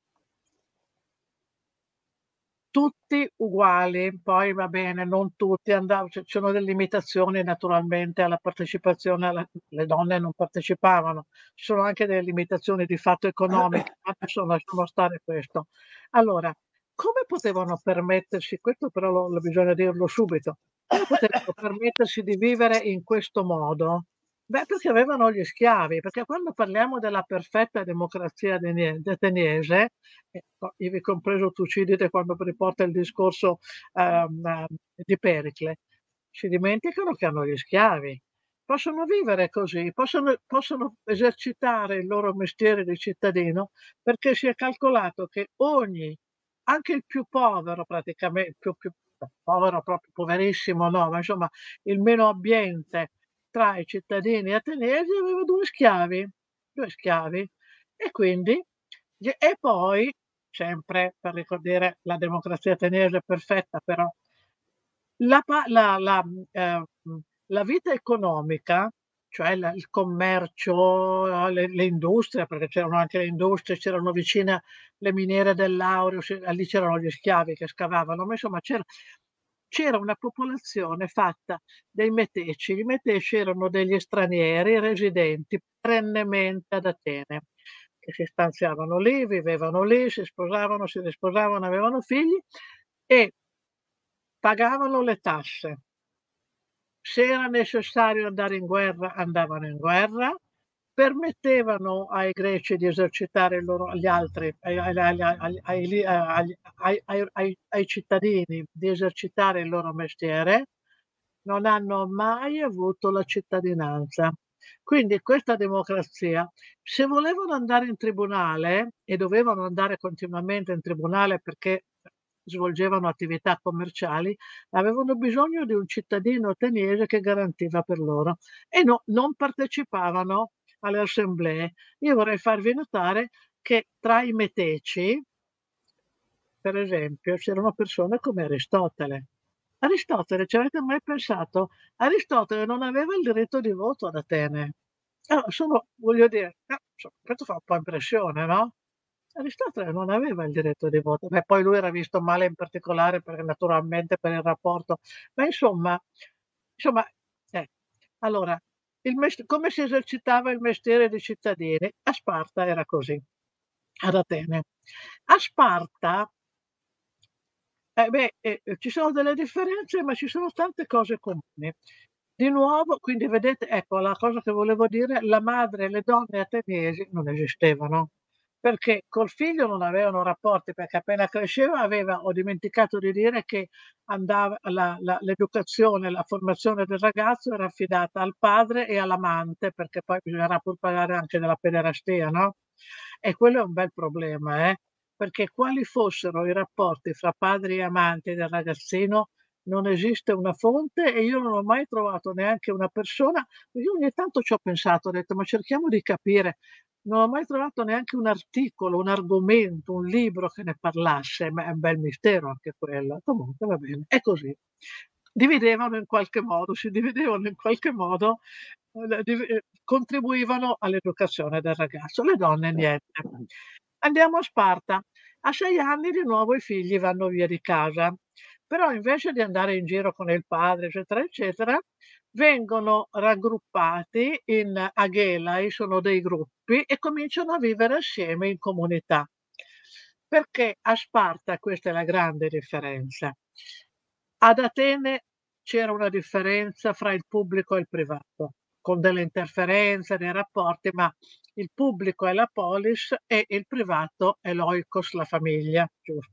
Tutti uguali, poi va bene, non tutti andavano, ci sono delle limitazioni naturalmente alla partecipazione, alla, le donne non partecipavano, ci sono anche delle limitazioni di fatto economiche, ma adesso lasciamo stare questo. Allora, come potevano permettersi, questo però lo, lo bisogna dirlo subito, come potevano permettersi di vivere in questo modo? Beh, perché avevano gli schiavi, perché quando parliamo della perfetta democrazia atenie- ateniese, ecco, ivi compreso Tucidide quando riporta il discorso ehm, ehm, di Pericle, si dimenticano che hanno gli schiavi. Possono vivere così, possono, possono esercitare il loro mestiere di cittadino perché si è calcolato che ogni, anche il più povero praticamente, più, più povero proprio poverissimo no, ma insomma il meno abbiente tra i cittadini ateniesi aveva due schiavi, due schiavi e quindi e poi sempre per ricordare la democrazia ateniese perfetta, però la, pa- la- la, eh, la vita economica cioè la, il commercio, le, le industrie, perché c'erano anche le industrie, c'erano vicine le miniere del Laureo, lì c'erano gli schiavi che scavavano, ma insomma c'era, c'era una popolazione fatta dei meteci. I meteci erano degli stranieri residenti perennemente ad Atene, che si stanziavano lì, vivevano lì, si sposavano, si risposavano, avevano figli e pagavano le tasse. Se era necessario andare in guerra, andavano in guerra, permettevano ai greci di esercitare il loro, agli altri, ai, ai, ai, ai, ai cittadini di esercitare il loro mestiere, non hanno mai avuto la cittadinanza. Quindi questa democrazia, se volevano andare in tribunale, e dovevano andare continuamente in tribunale perché svolgevano attività commerciali, avevano bisogno di un cittadino ateniese che garantiva per loro e no, non partecipavano alle assemblee. Io vorrei farvi notare che tra i meteci, per esempio, c'erano persone come Aristotele. Aristotele, ci avete mai pensato? Aristotele non aveva il diritto di voto ad Atene. Allora, sono, voglio dire, eh, questo fa un po' impressione, no? Aristotele non aveva il diritto di voto. Beh, poi lui era visto male in particolare perché naturalmente per il rapporto, ma insomma, insomma, eh, allora, il mest- come si esercitava il mestiere dei cittadini? A Sparta era così, ad Atene. A Sparta, eh, beh, eh, ci sono delle differenze, ma ci sono tante cose comuni. Di nuovo, quindi vedete, ecco la cosa che volevo dire, la madre e le donne ateniesi non esistevano, perché col figlio non avevano rapporti, perché appena cresceva aveva, ho dimenticato di dire che andava, la, la, l'educazione, la formazione del ragazzo era affidata al padre e all'amante, perché poi bisognerà pur pagare anche della pederastia, no? E quello è un bel problema, eh? Perché quali fossero i rapporti fra padri e amanti del ragazzino non esiste una fonte e io non ho mai trovato neanche una persona, io ogni tanto ci ho pensato, ho detto ma cerchiamo di capire, non ho mai trovato neanche un articolo, un argomento, un libro che ne parlasse, ma è un bel mistero anche quello. Comunque va bene, è così. Dividevano in qualche modo, si dividevano in qualche modo, eh, contribuivano all'educazione del ragazzo, le donne niente. Andiamo a Sparta. A sei anni di nuovo i figli vanno via di casa, però invece di andare in giro con il padre, eccetera, eccetera, vengono raggruppati in aghelai, sono dei gruppi, e cominciano a vivere assieme in comunità. Perché a Sparta, questa è la grande differenza, ad Atene c'era una differenza fra il pubblico e il privato, con delle interferenze nei rapporti, ma il pubblico è la polis e il privato è l'oikos, la famiglia, giusto?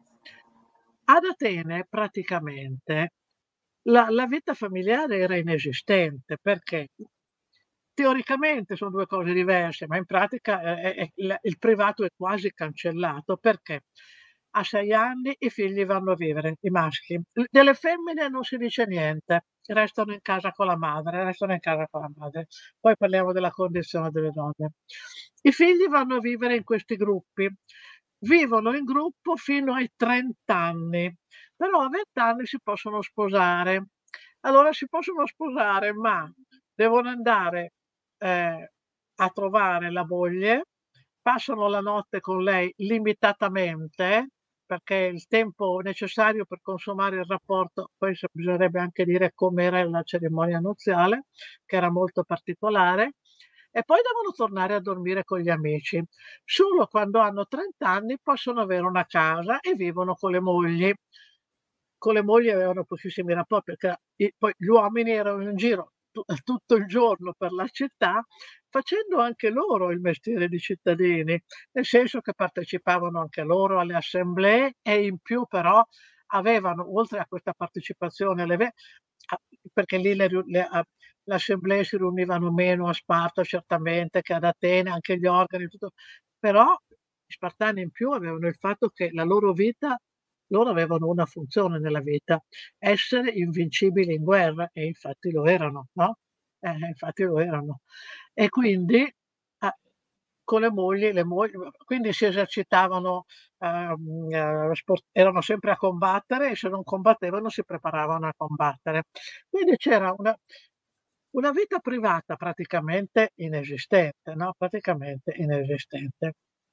Ad Atene praticamente la, la vita familiare era inesistente, perché teoricamente sono due cose diverse, ma in pratica è, è, è, il privato è quasi cancellato, perché a sei anni i figli vanno a vivere, i maschi. Delle femmine non si dice niente, restano in casa con la madre, restano in casa con la madre. Poi parliamo della condizione delle donne. I figli vanno a vivere in questi gruppi, vivono in gruppo fino ai trenta anni, però a venti anni si possono sposare. Allora si possono sposare, ma devono andare eh, a trovare la moglie, passano la notte con lei limitatamente, perché il tempo necessario per consumare il rapporto, poi bisognerebbe anche dire com'era la cerimonia nuziale, che era molto particolare, e poi devono tornare a dormire con gli amici. Solo quando hanno trenta anni possono avere una casa e vivono con le mogli. Con le mogli avevano pochissimi rapporti, perché poi gli uomini erano in giro tutto il giorno per la città, facendo anche loro il mestiere di cittadini, nel senso che partecipavano anche loro alle assemblee e in più però avevano, oltre a questa partecipazione, alle, perché lì le, le, le assemblee si riunivano meno a Sparta certamente che ad Atene, anche gli organi, tutto, però gli spartani in più avevano il fatto che la loro vita, loro avevano una funzione nella vita, essere invincibili in guerra, e infatti lo erano, no? Eh, infatti lo erano. E quindi eh, con le mogli, le mogli, quindi si esercitavano, eh, sport, erano sempre a combattere, e se non combattevano si preparavano a combattere. Quindi c'era una, Una vita privata praticamente inesistente, no, praticamente inesistente.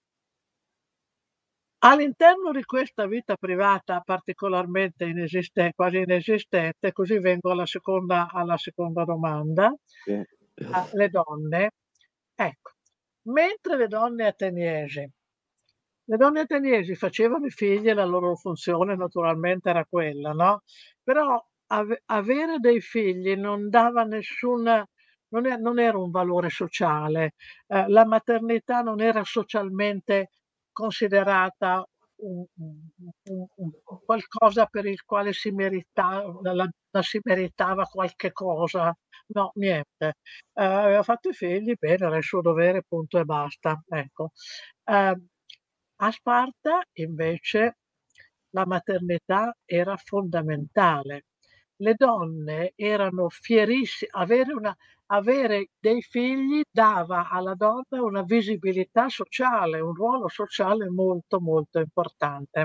All'interno di questa vita privata particolarmente inesiste quasi inesistente, così vengo alla seconda alla seconda domanda, Sì. a le donne. Ecco, mentre le donne ateniesi le donne ateniesi facevano i figli e la loro funzione naturalmente era quella, no, però ave avere dei figli non dava nessun non è non era un valore sociale. Ehm, la maternità non era socialmente considerata un un un un un qualcosa per il quale si merita la la la si meritava qualche cosa. No, niente. Ehm, aveva fatto i figli, bene, era il suo dovere, punto e basta, ecco. Ehm, a Sparta invece la maternità era fondamentale. Le donne erano fierissi avere una avere dei figli dava alla donna una visibilità sociale, un ruolo sociale molto, molto importante.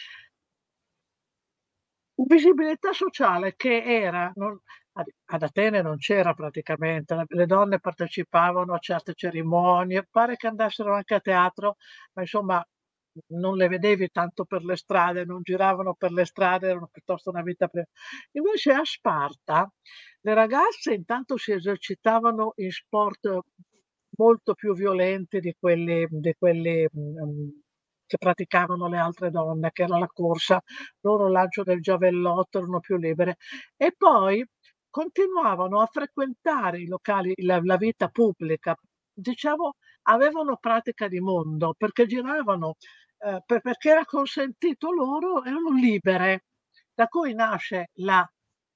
Visibilità sociale che era non ad ad Atene non c'era praticamente, la le donne partecipavano a certe cerimonie, pare che andassero anche a teatro, ma insomma non le vedevi tanto per le strade, non giravano per le strade, erano piuttosto una vita pre invece a Sparta le ragazze intanto si esercitavano in sport molto più violenti di quelli di quelli, mhmm, che praticavano le altre donne, che era la corsa, loro il lancio del giavellotto, erano più libere. E poi continuavano a frequentare i locali la la vita pubblica. Diciamo, avevano pratica di mondo, perché giravano, ehm, per perché era consentito loro, erano libere. Da cui nasce la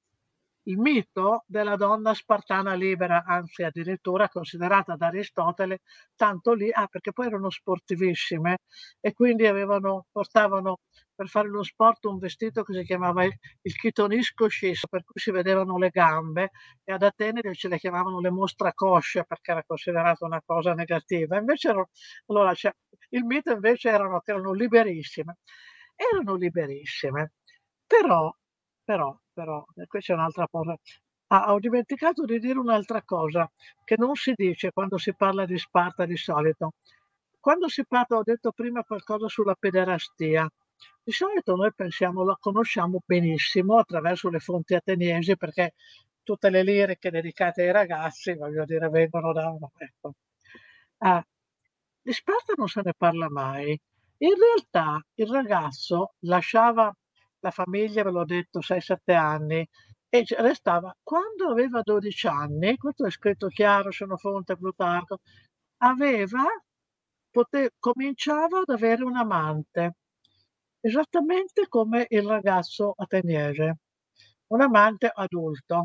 il mito della donna spartana libera, anzi addirittura considerata da Aristotele tanto lì ah, perché poi erano sportivissime e quindi avevano portavano per fare lo sport un vestito che si chiamava il il chitoniscoschis, per cui si vedevano le gambe, e ad Atene invece le chiamavano le mostracosce perché era considerata una cosa negativa. Invece ero allora cioè, il mito invece erano che erano liberissime. Erano liberissime, però però però, e questa è un'altra cosa. Ah, ho dimenticato di dire un'altra cosa, che non si dice quando si parla di Sparta di solito. Quando si parla ho detto prima qualcosa sulla pederastia. Di solito noi pensiamo la conosciamo benissimo attraverso le fonti ateniesi, perché tutte le liriche dedicate ai ragazzi, voglio dire, vengono da ecco. Ah, di Sparta non se ne parla mai. In realtà il ragazzo lasciava la famiglia, ve l'ho detto, sei, sette anni e c restava quando aveva dodici anni, questo è scritto chiaro su una fonte Plutarco, aveva pote cominciava ad avere un amante, esattamente come il ragazzo ateniese, un amante adulto.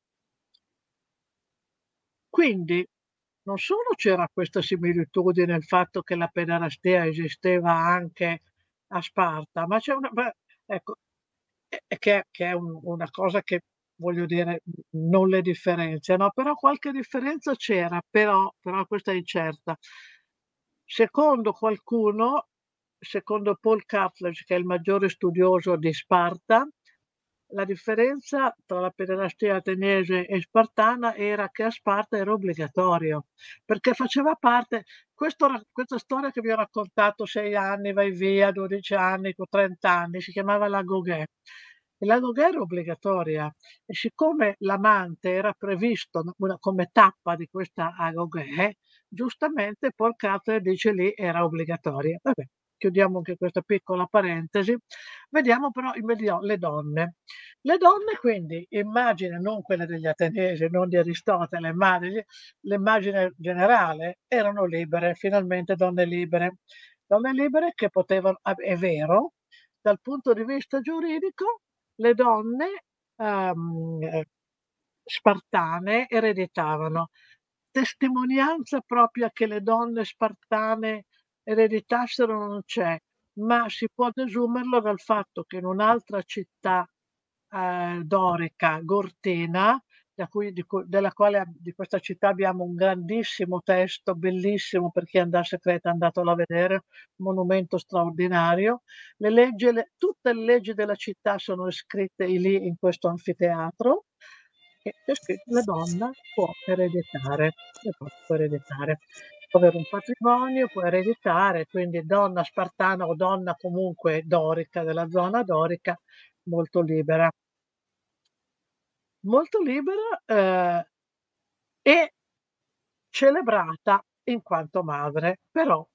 Quindi non solo c'era questa similitudine, il fatto che la pederastia esisteva anche a Sparta, ma c'è una beh, ecco, e e che che è un una cosa che, voglio dire, n non le differenzia, no, però qualche differenza c'era, però però questa è incerta. Secondo qualcuno, secondo Paul Cartledge, che è il maggiore studioso di Sparta, la differenza tra la pederastia ateniese e spartana era che a Sparta era obbligatorio, perché faceva parte questo ra questa storia che vi ho raccontato, sei anni, vai via, dodici anni, co trenta anni, si chiamava l'agogè. E l'agogè era obbligatoria e siccome l'amante era previsto n una come tappa di questa agogè, giustamente Paul Cartledge dice lì era obbligatoria. Vabbè, chiudiamo anche questa piccola parentesi. Vediamo però immediato le donne. Le donne quindi, immagine non quelle degli ateniesi, non di Aristotele, ma degli l'immagine generale, erano libere, finalmente donne libere. Donne libere che potevano ah, è vero, dal punto di vista giuridico le donne, uhm, ehm, spartane ereditavano. Testimonianza propria che le donne spartane ereditassero non c'è, ma si può desumerlo dal fatto che in un'altra città, ehm, dorica, Gortina, da cui di cu della quale ab di questa città abbiamo un grandissimo testo, bellissimo per chi andasse a Creta, andatelo a vedere, monumento straordinario. Le leggi e le tutte le leggi della città sono scritte lì in questo anfiteatro e c'è scritto la donna può ereditare, le donne può ereditare, può avere un patrimonio, può ereditare, quindi donna spartana o donna comunque dorica, della zona dorica, molto libera. Molto libera eh, e celebrata in quanto madre, però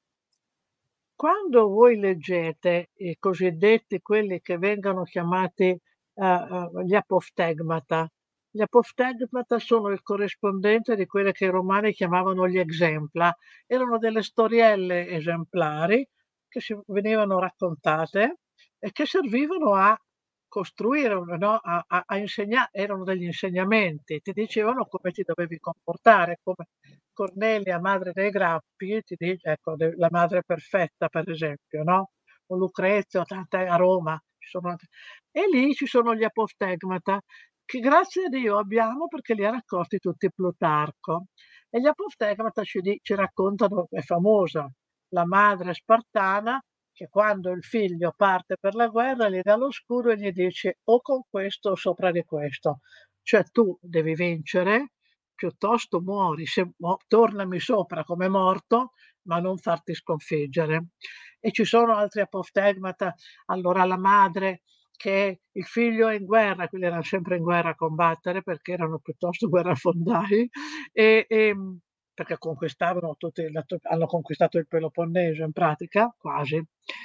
quando voi leggete i cosiddetti, quelli che vengono chiamati uh, uh, gli apoftegmata, gli apoftegmata sono il corrispondente di quelle che i romani chiamavano gli exempla, erano delle storielle esemplari che si venivano raccontate e che servivano a costruire, no? a, a, a insegnare, erano degli insegnamenti, ti dicevano come ti dovevi comportare, come Cornelia, madre dei Grappi, ti dice, ecco, la madre perfetta, per esempio, no? O Lucrezia, tante a Roma, ci sono anche... e lì ci sono gli apoftegmata, che grazie a Dio abbiamo perché li ha raccolti tutti Plutarco. E gli apoftegmata ci, di, ci raccontano, è famosa, la madre spartana, che quando il figlio parte per la guerra gli dà lo scudo e gli dice o con questo o sopra di questo. Cioè tu devi vincere, piuttosto muori, se, mo, tornami sopra come morto, ma non farti sconfiggere. E ci sono altri apoftegmata, allora la madre che il figlio è in guerra, quindi erano sempre in guerra a combattere perché erano piuttosto guerrafondai, e, e, perché conquistavano tutti, hanno conquistato il Peloponneso in pratica, quasi,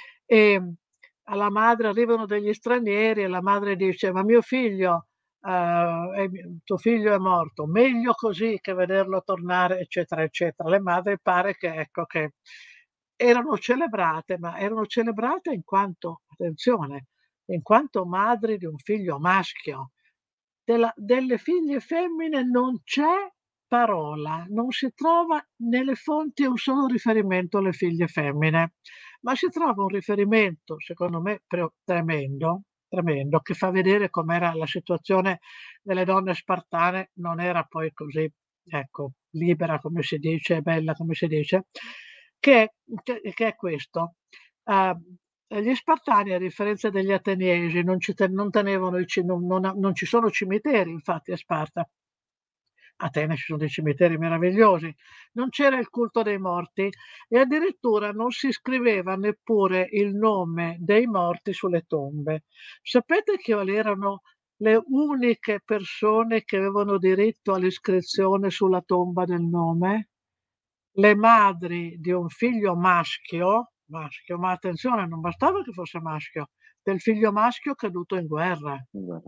e alla madre arrivano degli stranieri e la madre dice ma mio figlio Uh, eh, tuo figlio è morto, meglio così che vederlo tornare, eccetera, eccetera. Le madri pare che, ecco, che erano celebrate, ma erano celebrate in quanto, attenzione, in quanto madri di un figlio maschio. Della, delle figlie femmine non c'è parola, non si trova nelle fonti un solo riferimento alle figlie femmine, ma si trova un riferimento, secondo me, tremendo, tremendo, che fa vedere com'era la situazione delle donne spartane, non era poi così, ecco, libera come si dice, bella come si dice, che, che, che è questo. Uh, gli Spartani, a differenza degli Ateniesi, non, ci ten- non tenevano i non, non, non ci sono cimiteri, infatti, a Sparta. A Atene ci sono dei cimiteri meravigliosi, non c'era il culto dei morti e addirittura non si scriveva neppure il nome dei morti sulle tombe. Sapete che erano le uniche persone che avevano diritto all'iscrizione sulla tomba del nome? Le madri di un figlio maschio, maschio, ma attenzione, non bastava che fosse maschio, del figlio maschio caduto in guerra.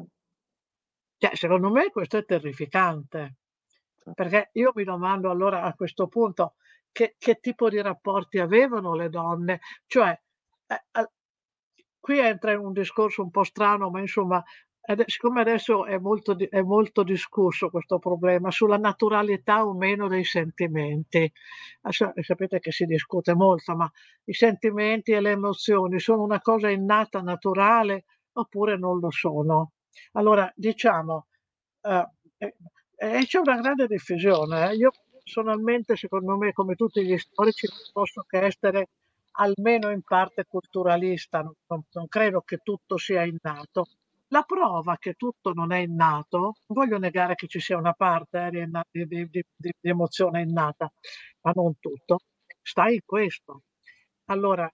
Cioè, secondo me questo è terrificante. Perché io mi domando allora a questo punto che, che tipo di rapporti avevano le donne, cioè eh, qui entra in un discorso un po' strano, ma insomma, siccome adesso è molto, è molto discusso questo problema sulla naturalità o meno dei sentimenti, sapete che si discute molto, ma i sentimenti e le emozioni sono una cosa innata, naturale, oppure non lo sono? Allora, diciamo, eh, e c'è una grande diffusione. Eh. Io personalmente, secondo me, come tutti gli storici, non posso che essere almeno in parte culturalista, non, non credo che tutto sia innato. La prova che tutto non è innato, non voglio negare che ci sia una parte eh, di, di, di, di emozione innata, ma non tutto, sta in questo. Allora,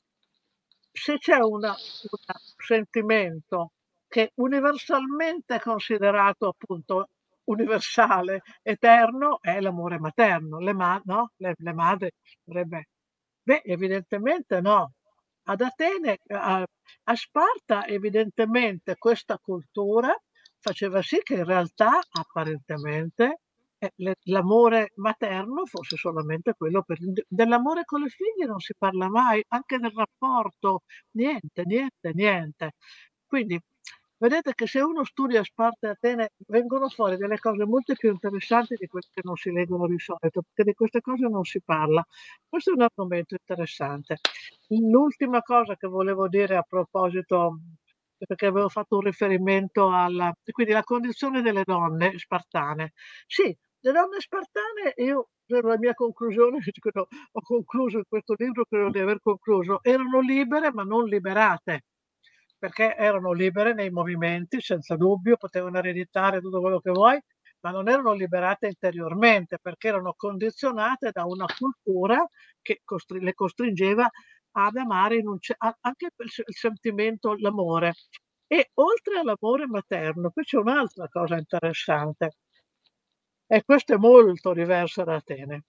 se c'è una, una, un sentimento che universalmente è considerato appunto universale, eterno, è l'amore materno. Le, ma- no? le, le madri dovrebbe... Beh, evidentemente no. Ad Atene, a, a Sparta, evidentemente questa cultura faceva sì che in realtà, apparentemente, eh, le, l'amore materno fosse solamente quello per... Dell'amore con le figlie non si parla mai, anche del rapporto, niente, niente, niente. Quindi vedete che se uno studia Sparta e Atene vengono fuori delle cose molto più interessanti di quelle che non si leggono di solito, perché di queste cose non si parla. Questo è un argomento interessante. L'ultima cosa che volevo dire a proposito, perché avevo fatto un riferimento alla, quindi la condizione delle donne spartane. Sì, le donne spartane, io per la mia conclusione, ho concluso in questo libro, credo di aver concluso, erano libere ma non liberate, perché erano libere nei movimenti, senza dubbio, potevano ereditare tutto quello che vuoi, ma non erano liberate interiormente perché erano condizionate da una cultura che costri- le costringeva ad amare in un ce- a- anche il, il sentimento, l'amore. E oltre all'amore materno, qui c'è un'altra cosa interessante, e questo è molto diverso da Atene.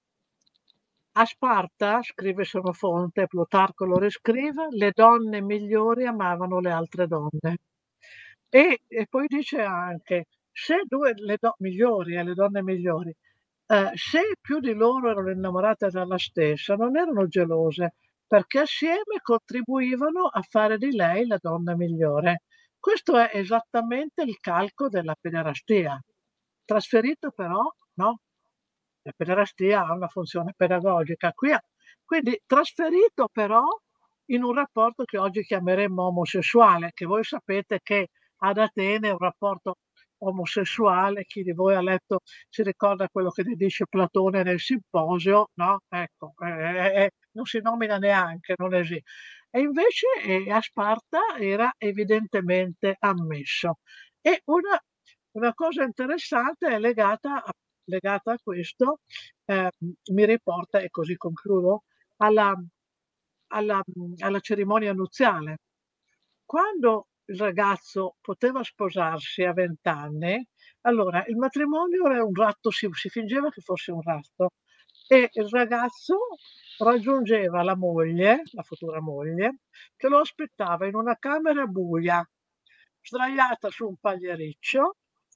A Sparta, scrive Senofonte, Plutarco lo riscrive, le donne migliori amavano le altre donne. E, e poi dice anche, se due le do- migliori e le donne migliori, eh, se più di loro erano innamorate della stessa, non erano gelose, perché assieme contribuivano a fare di lei la donna migliore. Questo è esattamente il calco della pederastia. Trasferito però, no? La pederastia ha una funzione pedagogica. Qui ha- quindi trasferito però in un rapporto che oggi chiameremmo omosessuale, che voi sapete che ad Atene è un rapporto omosessuale, chi di voi ha letto si ricorda quello che ne dice Platone nel Simposio, no? Ecco, eh, eh, non si nomina neanche, non esiste. E invece eh, a Sparta era evidentemente ammesso. E una, una cosa interessante è legata a, legata a questo, eh, mi riporta, e così concludo, alla, alla, alla cerimonia nuziale. Quando il ragazzo poteva sposarsi a venti anni, allora il matrimonio era un ratto, si, si fingeva che fosse un ratto, e il ragazzo raggiungeva la moglie, la futura moglie, che lo aspettava in una camera buia, sdraiata su un pagliericcio,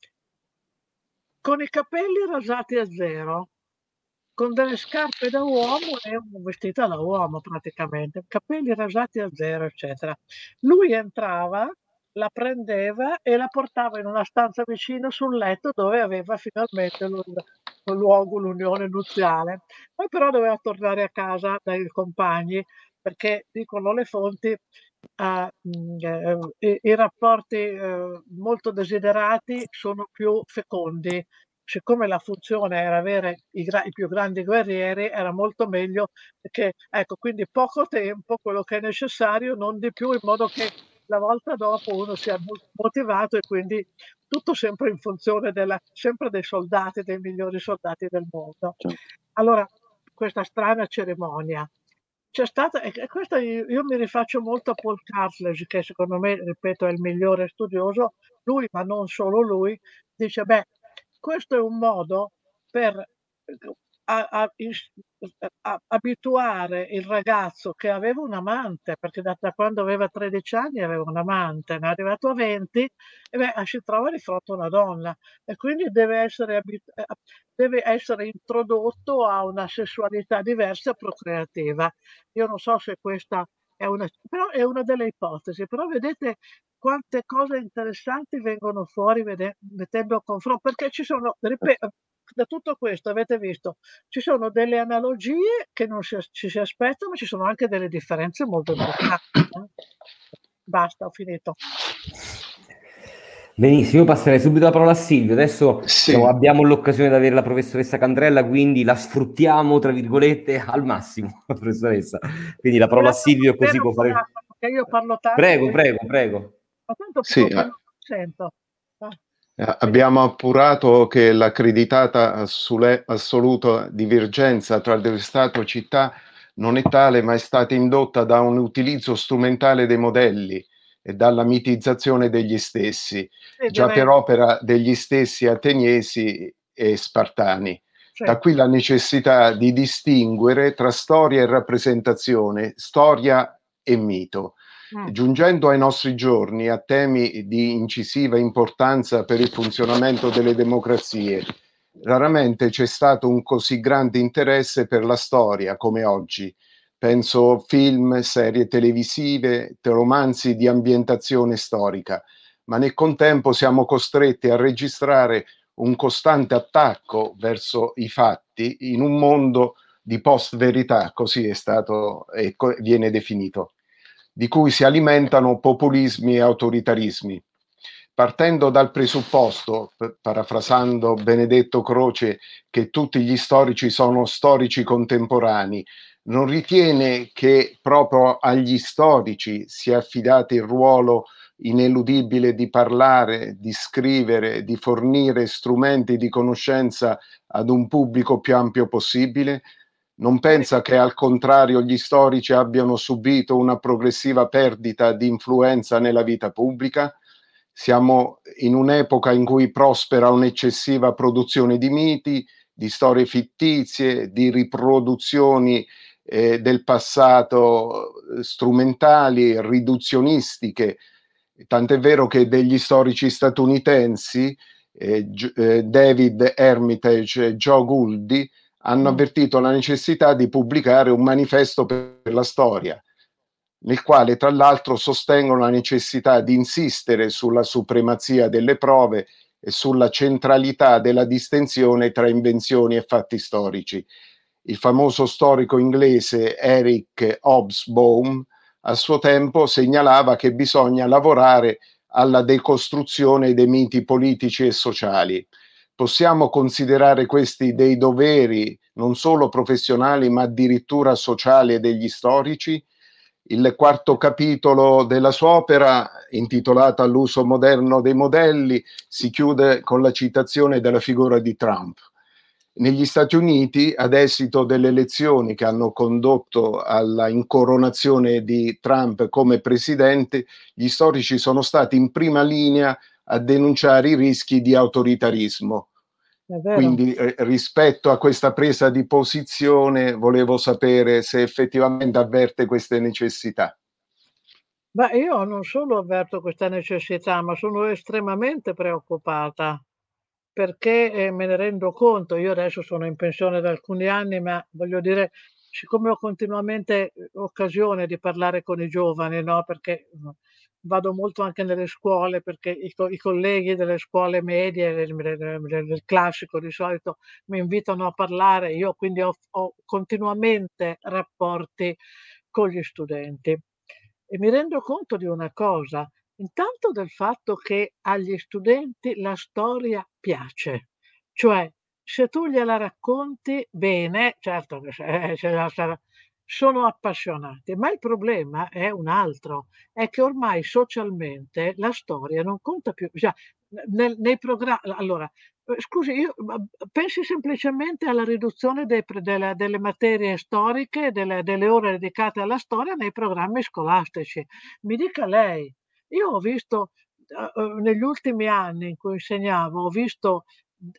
con i capelli rasati a zero, con delle scarpe da uomo e un vestita da uomo praticamente, capelli rasati a zero, eccetera. Lui entrava, la prendeva e la portava in una stanza vicino sul letto dove aveva finalmente lo, lo luogo, l'unione nuziale. Poi però doveva tornare a casa dai compagni perché, dicono le fonti, eh, mh, eh, i, i rapporti eh, molto desiderati sono più fecondi. Siccome la funzione era avere i, gra- i più grandi guerrieri, era molto meglio che, ecco, quindi poco tempo, quello che è necessario, non di più, in modo che la volta dopo uno sia molto motivato e quindi tutto sempre in funzione della, sempre dei soldati, dei migliori soldati del mondo. Allora, questa strana cerimonia. C'è stata, e e questa io, io mi rifaccio molto a Paul Cartledge, che secondo me, ripeto, è il migliore studioso, lui, ma non solo lui, dice, beh, questo è un modo per a- a- is- a- abituare il ragazzo che aveva un amante, perché da, da quando aveva tredici anni aveva un amante, ne è arrivato a venti e beh, si trova di fronte a una donna e quindi deve essere, abit- eh, deve essere introdotto a una sessualità diversa e procreativa. Io non so se questa è una, però è una delle ipotesi, però vedete quante cose interessanti vengono fuori vede- mettendo a confronto, perché ci sono, ripeto, da tutto questo avete visto, ci sono delle analogie che non si, ci si aspetta, ma ci sono anche delle differenze molto importanti. eh. Basta, ho finito. Benissimo, io passerei subito la parola a Silvio. Adesso Sì. diciamo, abbiamo l'occasione di avere la professoressa Candrella, quindi la sfruttiamo, tra virgolette, al massimo, professoressa. Quindi la parola a Silvio, così può fare... Perché io parlo tanto. Prego, prego, prego. Ma tanto Sì, più, non sento. Ah. Eh, Abbiamo appurato che l'accreditata assule- assoluta divergenza tra dello Stato e città non è tale, ma è stata indotta da un utilizzo strumentale dei modelli e dalla mitizzazione degli stessi, Sì, già deve- per opera degli stessi ateniesi e spartani. sì. Da qui la necessità di distinguere tra storia e rappresentazione, storia e mito. Mm. Giungendo ai nostri giorni a temi di incisiva importanza per il funzionamento delle democrazie, raramente c'è stato un così grande interesse per la storia come oggi. Penso film, serie televisive, romanzi di ambientazione storica, ma nel contempo siamo costretti a registrare un costante attacco verso i fatti in un mondo di post-verità, così è stato e viene definito, di cui si alimentano populismi e autoritarismi. Partendo dal presupposto, parafrasando Benedetto Croce, che tutti gli storici sono storici contemporanei, non ritiene che proprio agli storici sia affidato il ruolo ineludibile di parlare, di scrivere, di fornire strumenti di conoscenza ad un pubblico più ampio possibile? Non pensa che al contrario gli storici abbiano subito una progressiva perdita di influenza nella vita pubblica? Siamo in un'epoca in cui prospera un'eccessiva produzione di miti, di storie fittizie, di riproduzioni eh, del passato strumentali, riduzionistiche. Tant'è vero che degli storici statunitensi, eh, eh, David Hermitage e Joe Gouldy, hanno avvertito la necessità di pubblicare un manifesto per la storia, nel quale tra l'altro sostengono la necessità di insistere sulla supremazia delle prove e sulla centralità della distinzione tra invenzioni e fatti storici. Il famoso storico inglese Eric Hobsbawm a suo tempo segnalava che bisogna lavorare alla decostruzione dei miti politici e sociali. Possiamo considerare questi dei doveri non solo professionali ma addirittura sociali degli storici? Il quarto capitolo della sua opera, intitolata All'uso moderno dei modelli, si chiude con la citazione della figura di Trump. Negli Stati Uniti, ad esito delle elezioni che hanno condotto alla incoronazione di Trump come presidente, gli storici sono stati in prima linea a denunciare i rischi di autoritarismo. Quindi eh, rispetto a questa presa di posizione volevo sapere se effettivamente avverte queste necessità. Beh, io non solo avverto questa necessità, ma sono estremamente preoccupata, perché eh, me ne rendo conto. Io adesso sono in pensione da alcuni anni, ma voglio dire, siccome ho continuamente occasione di parlare con i giovani, no? Perché vado molto anche nelle scuole, perché i, co- i colleghi delle scuole medie, del, del- del classico di solito, mi invitano a parlare, io quindi ho, ho continuamente rapporti con gli studenti. E mi rendo conto di una cosa, intanto del fatto che agli studenti la storia piace, cioè se tu gliela racconti bene, certo che se- eh, se la- se- sono appassionati, ma il problema è un altro, è che ormai socialmente la storia non conta più, cioè, nel- nei programmi, allora, eh, scusi, io, ma pensi semplicemente alla riduzione dei pre- delle, delle materie storiche, delle, delle ore dedicate alla storia nei programmi scolastici. Mi dica lei, io ho visto eh, eh, negli ultimi anni in cui insegnavo, ho visto d-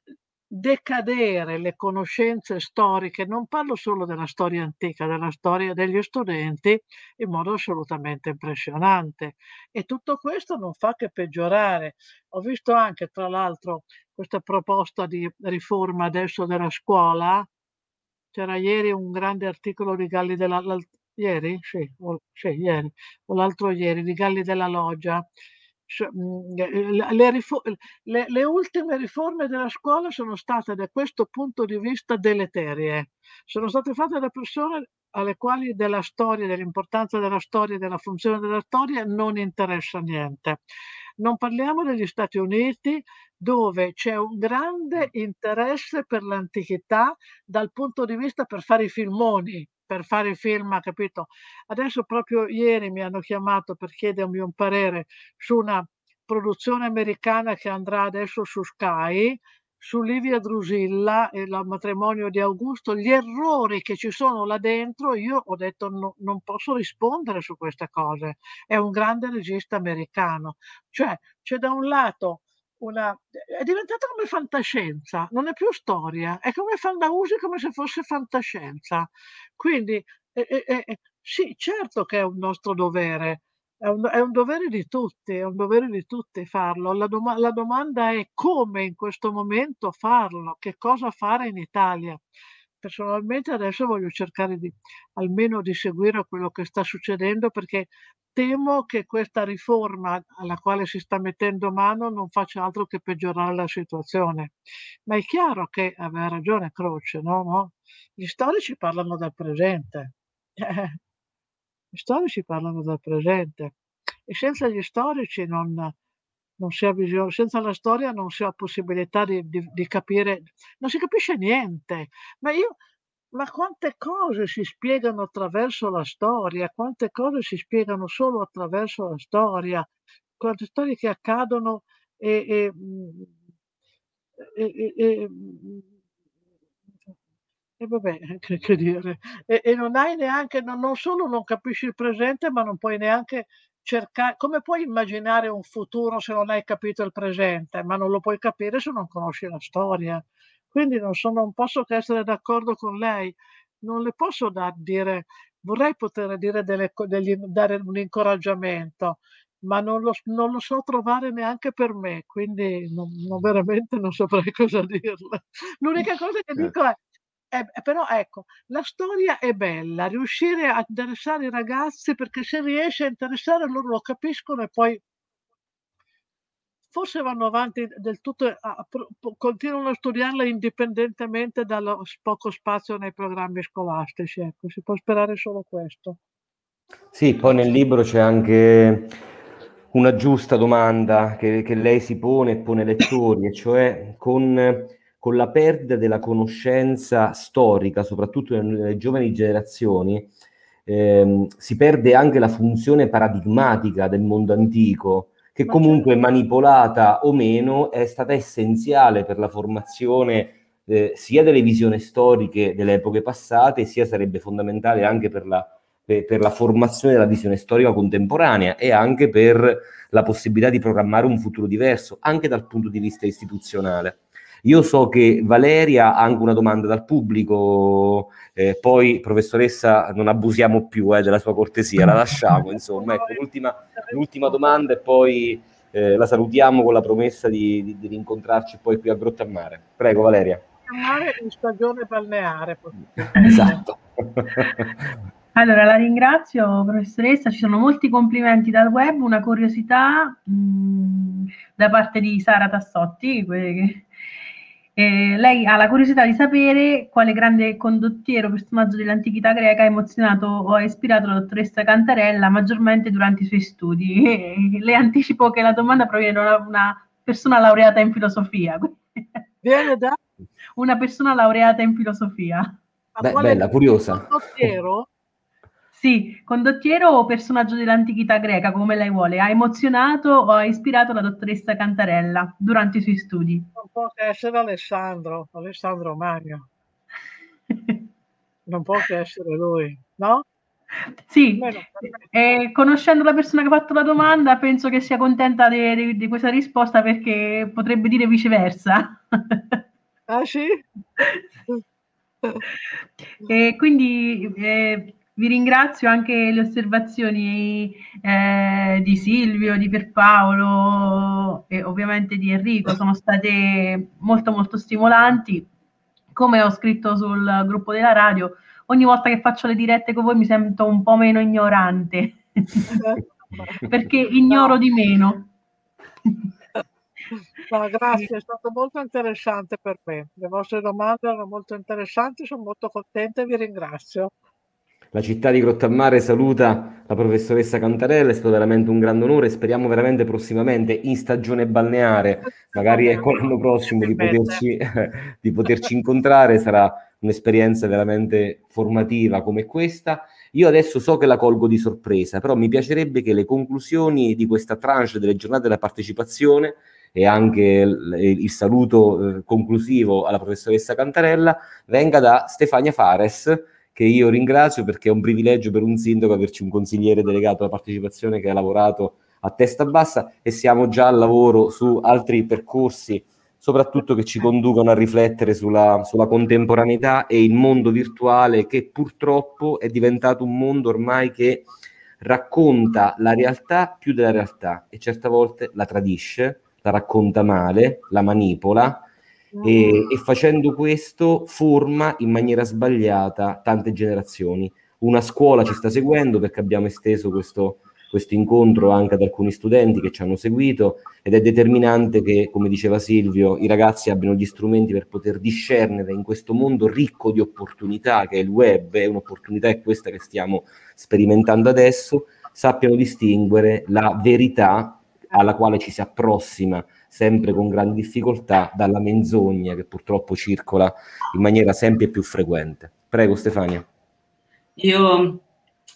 decadere le conoscenze storiche, non parlo solo della storia antica, della storia degli studenti, in modo assolutamente impressionante. E tutto questo non fa che peggiorare. Ho visto anche, tra l'altro, questa proposta di riforma adesso della scuola. C'era ieri un grande articolo di Galli della l'al- ieri? Sì, o, sì, ieri, o l'altro ieri, di Galli della Loggia. S- mh, eh, le, le rifo- le- le ultime riforme della scuola sono state da questo punto di vista deleterie. Sono state fatte da persone alle quali della storia, dell'importanza della storia e della funzione della storia non interessa niente. Non parliamo degli Stati Uniti, dove c'è un grande interesse per l'antichità dal punto di vista per fare i filmoni, per fare i film, capito? Adesso proprio ieri mi hanno chiamato per chiedermi un parere su una produzione americana che andrà adesso su Sky, su Livia Drusilla e il matrimonio di Augusto, gli errori che ci sono là dentro, io ho detto no, non posso rispondere su queste cose. È un grande regista americano. Cioè, c'è da un lato una, è diventata come fantascienza, non è più storia, è come fan da usi come se fosse fantascienza. Quindi eh, eh, eh, sì, certo che è un nostro dovere, è un, è un dovere di tutti, è un dovere di tutti farlo. La, doma- la domanda è come in questo momento farlo, che cosa fare in Italia. Personalmente adesso voglio cercare di almeno di seguire quello che sta succedendo, perché temo che questa riforma alla quale si sta mettendo mano non faccia altro che peggiorare la situazione. Ma è chiaro che aveva ragione Croce, no? No? Gli storici parlano del presente. Eh, gli storici parlano del presente e senza gli storici non, non si ha visione, senza la storia non si ha possibilità di, di- di capire, non si capisce niente. Ma io, ma quante cose si spiegano attraverso la storia, quante cose si spiegano solo attraverso la storia. quante storie che accadono e, e, e, e, e, e vabbè, che, che dire, e, e non hai neanche, non, non solo non capisci il presente, ma non puoi neanche cercare, come puoi immaginare un futuro se non hai capito il presente? Ma non lo puoi capire se non conosci la storia. Quindi non, sono, non posso che essere d'accordo con lei, non le posso da, dire, vorrei poter dire delle, degli, dare un incoraggiamento, ma non lo, non lo so trovare neanche per me, quindi non, non veramente non saprei cosa dirle. L'unica cosa che dico è, è, però ecco, la storia è bella, riuscire a interessare i ragazzi, perché se riesce a interessare loro lo capiscono e poi forse vanno avanti del tutto, a, a, continuano a studiarla indipendentemente dal poco spazio nei programmi scolastici, ecco, si può sperare solo questo. Sì, poi nel libro c'è anche una giusta domanda che, che lei si pone e pone ai lettori, e cioè con, con la perdita della conoscenza storica, soprattutto nelle, nelle giovani generazioni, ehm, si perde anche la funzione paradigmatica del mondo antico, che Ma comunque certo. manipolata o meno è stata essenziale per la formazione eh, sia delle visioni storiche delle epoche passate, sia sarebbe fondamentale anche per la per la formazione della visione storica contemporanea e anche per la possibilità di programmare un futuro diverso, anche dal punto di vista istituzionale. Io so che Valeria ha anche una domanda dal pubblico, eh, poi professoressa non abusiamo più eh, della sua cortesia, la lasciamo, insomma. Ecco, l'ultima, l'ultima domanda e poi eh, la salutiamo con la promessa di, di, di rincontrarci poi qui a Grottammare. Prego Valeria. Grottammare in stagione balneare. Esatto. Allora, la ringrazio professoressa, ci sono molti complimenti dal web, una curiosità mh, da parte di Sara Tassotti, que- eh, lei ha la curiosità di sapere quale grande condottiero, personaggio dell'antichità greca ha emozionato o ha ispirato la dottoressa Cantarella maggiormente durante i suoi studi. E le anticipo che la domanda proviene da una, una persona laureata in filosofia. Viene da? Una persona laureata in filosofia. Beh, bella, curiosa. Condottiero? Sì, condottiero o personaggio dell'antichità greca, come lei vuole, ha emozionato o ha ispirato la dottoressa Cantarella durante i suoi studi? Non può che essere Alessandro, Alessandro Magno. Non può che essere lui, no? Sì, eh, conoscendo la persona che ha fatto la domanda, penso che sia contenta di, di, di questa risposta, perché potrebbe dire viceversa. Ah sì? E quindi eh, vi ringrazio anche le osservazioni eh, di Silvio, di Pierpaolo e ovviamente di Enrico, sono state molto molto stimolanti. Come ho scritto sul gruppo della radio, ogni volta che faccio le dirette con voi mi sento un po' meno ignorante, perché ignoro No. di meno. No, grazie, è stato molto interessante per me. Le vostre domande erano molto interessanti, sono molto contenta e vi ringrazio. La città di Grottammare saluta la professoressa Cantarella, è stato veramente un grande onore, speriamo veramente prossimamente in stagione balneare, magari ecco l'anno prossimo di poterci, di poterci incontrare, sarà un'esperienza veramente formativa come questa. Io adesso so che la colgo di sorpresa, però mi piacerebbe che le conclusioni di questa tranche delle giornate della partecipazione e anche il, il saluto eh, conclusivo alla professoressa Cantarella venga da Stefania Fares, che io ringrazio perché è un privilegio per un sindaco averci un consigliere delegato alla partecipazione che ha lavorato a testa bassa, e siamo già al lavoro su altri percorsi, soprattutto che ci conducono a riflettere sulla, sulla contemporaneità e il mondo virtuale, che purtroppo è diventato un mondo ormai che racconta la realtà più della realtà e certe volte la tradisce, la racconta male, la manipola, e, e facendo questo forma in maniera sbagliata tante generazioni. Una scuola ci sta seguendo perché abbiamo esteso questo, questo incontro anche ad alcuni studenti che ci hanno seguito, ed è determinante che, come diceva Silvio, i ragazzi abbiano gli strumenti per poter discernere in questo mondo ricco di opportunità che è il web, è un'opportunità è questa che stiamo sperimentando adesso, sappiano distinguere la verità alla quale ci si approssima sempre con grandi difficoltà dalla menzogna che purtroppo circola in maniera sempre più frequente. Prego Stefania. Io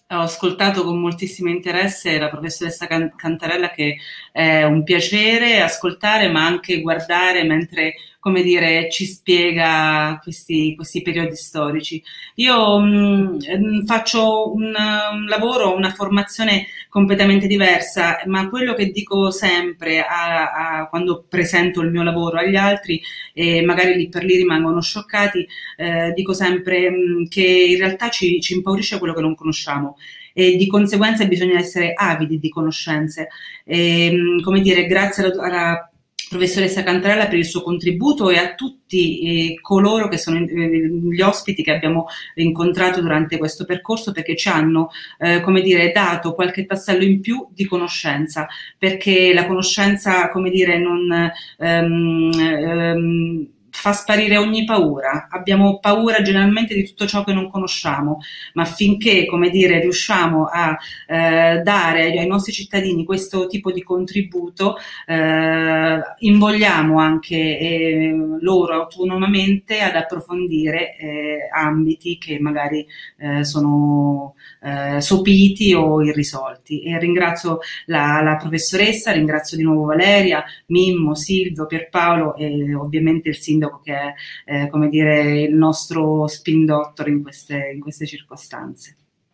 Ho ascoltato con moltissimo interesse la professoressa Can- Cantarella, che è un piacere ascoltare, ma anche guardare mentre, come dire, ci spiega questi, questi periodi storici. Io mh, faccio un, un lavoro, una formazione completamente diversa, ma quello che dico sempre a, a, quando presento il mio lavoro agli altri, e magari lì per lì rimangono scioccati, eh, dico sempre mh, che in realtà ci, ci impaurisce quello che non conosciamo, e di conseguenza bisogna essere avidi di conoscenze. E, come dire, grazie alla, alla professoressa Cantarella per il suo contributo, e a tutti eh, coloro che sono eh, gli ospiti che abbiamo incontrato durante questo percorso, perché ci hanno eh, come dire, dato qualche tassello in più di conoscenza, perché la conoscenza, come dire, non ehm, ehm, fa sparire ogni paura. Abbiamo paura generalmente di tutto ciò che non conosciamo, ma finché, come dire, riusciamo a eh, dare ai, ai nostri cittadini questo tipo di contributo, eh, invogliamo anche eh, loro autonomamente ad approfondire eh, ambiti che magari eh, sono eh, sopiti o irrisolti. E ringrazio la, la professoressa, ringrazio di nuovo Valeria, Mimmo, Silvio, Pierpaolo e ovviamente il sindaco, che è eh, come dire il nostro spin doctor in queste, in queste circostanze.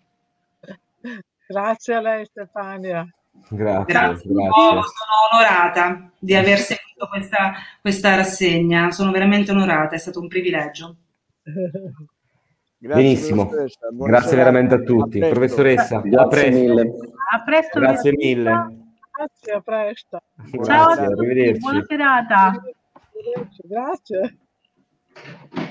Grazie a lei Stefania. Grazie, grazie. grazie. Sono onorata di aver seguito questa, questa rassegna, sono veramente onorata, è stato un privilegio. Grazie, benissimo, grazie veramente a tutti. A Professoressa, grazie a presto. Mille. A presto. Grazie mille. Grazie, a presto. Ciao Grazie, a tutti, arrivederci. buona serata. Grazie.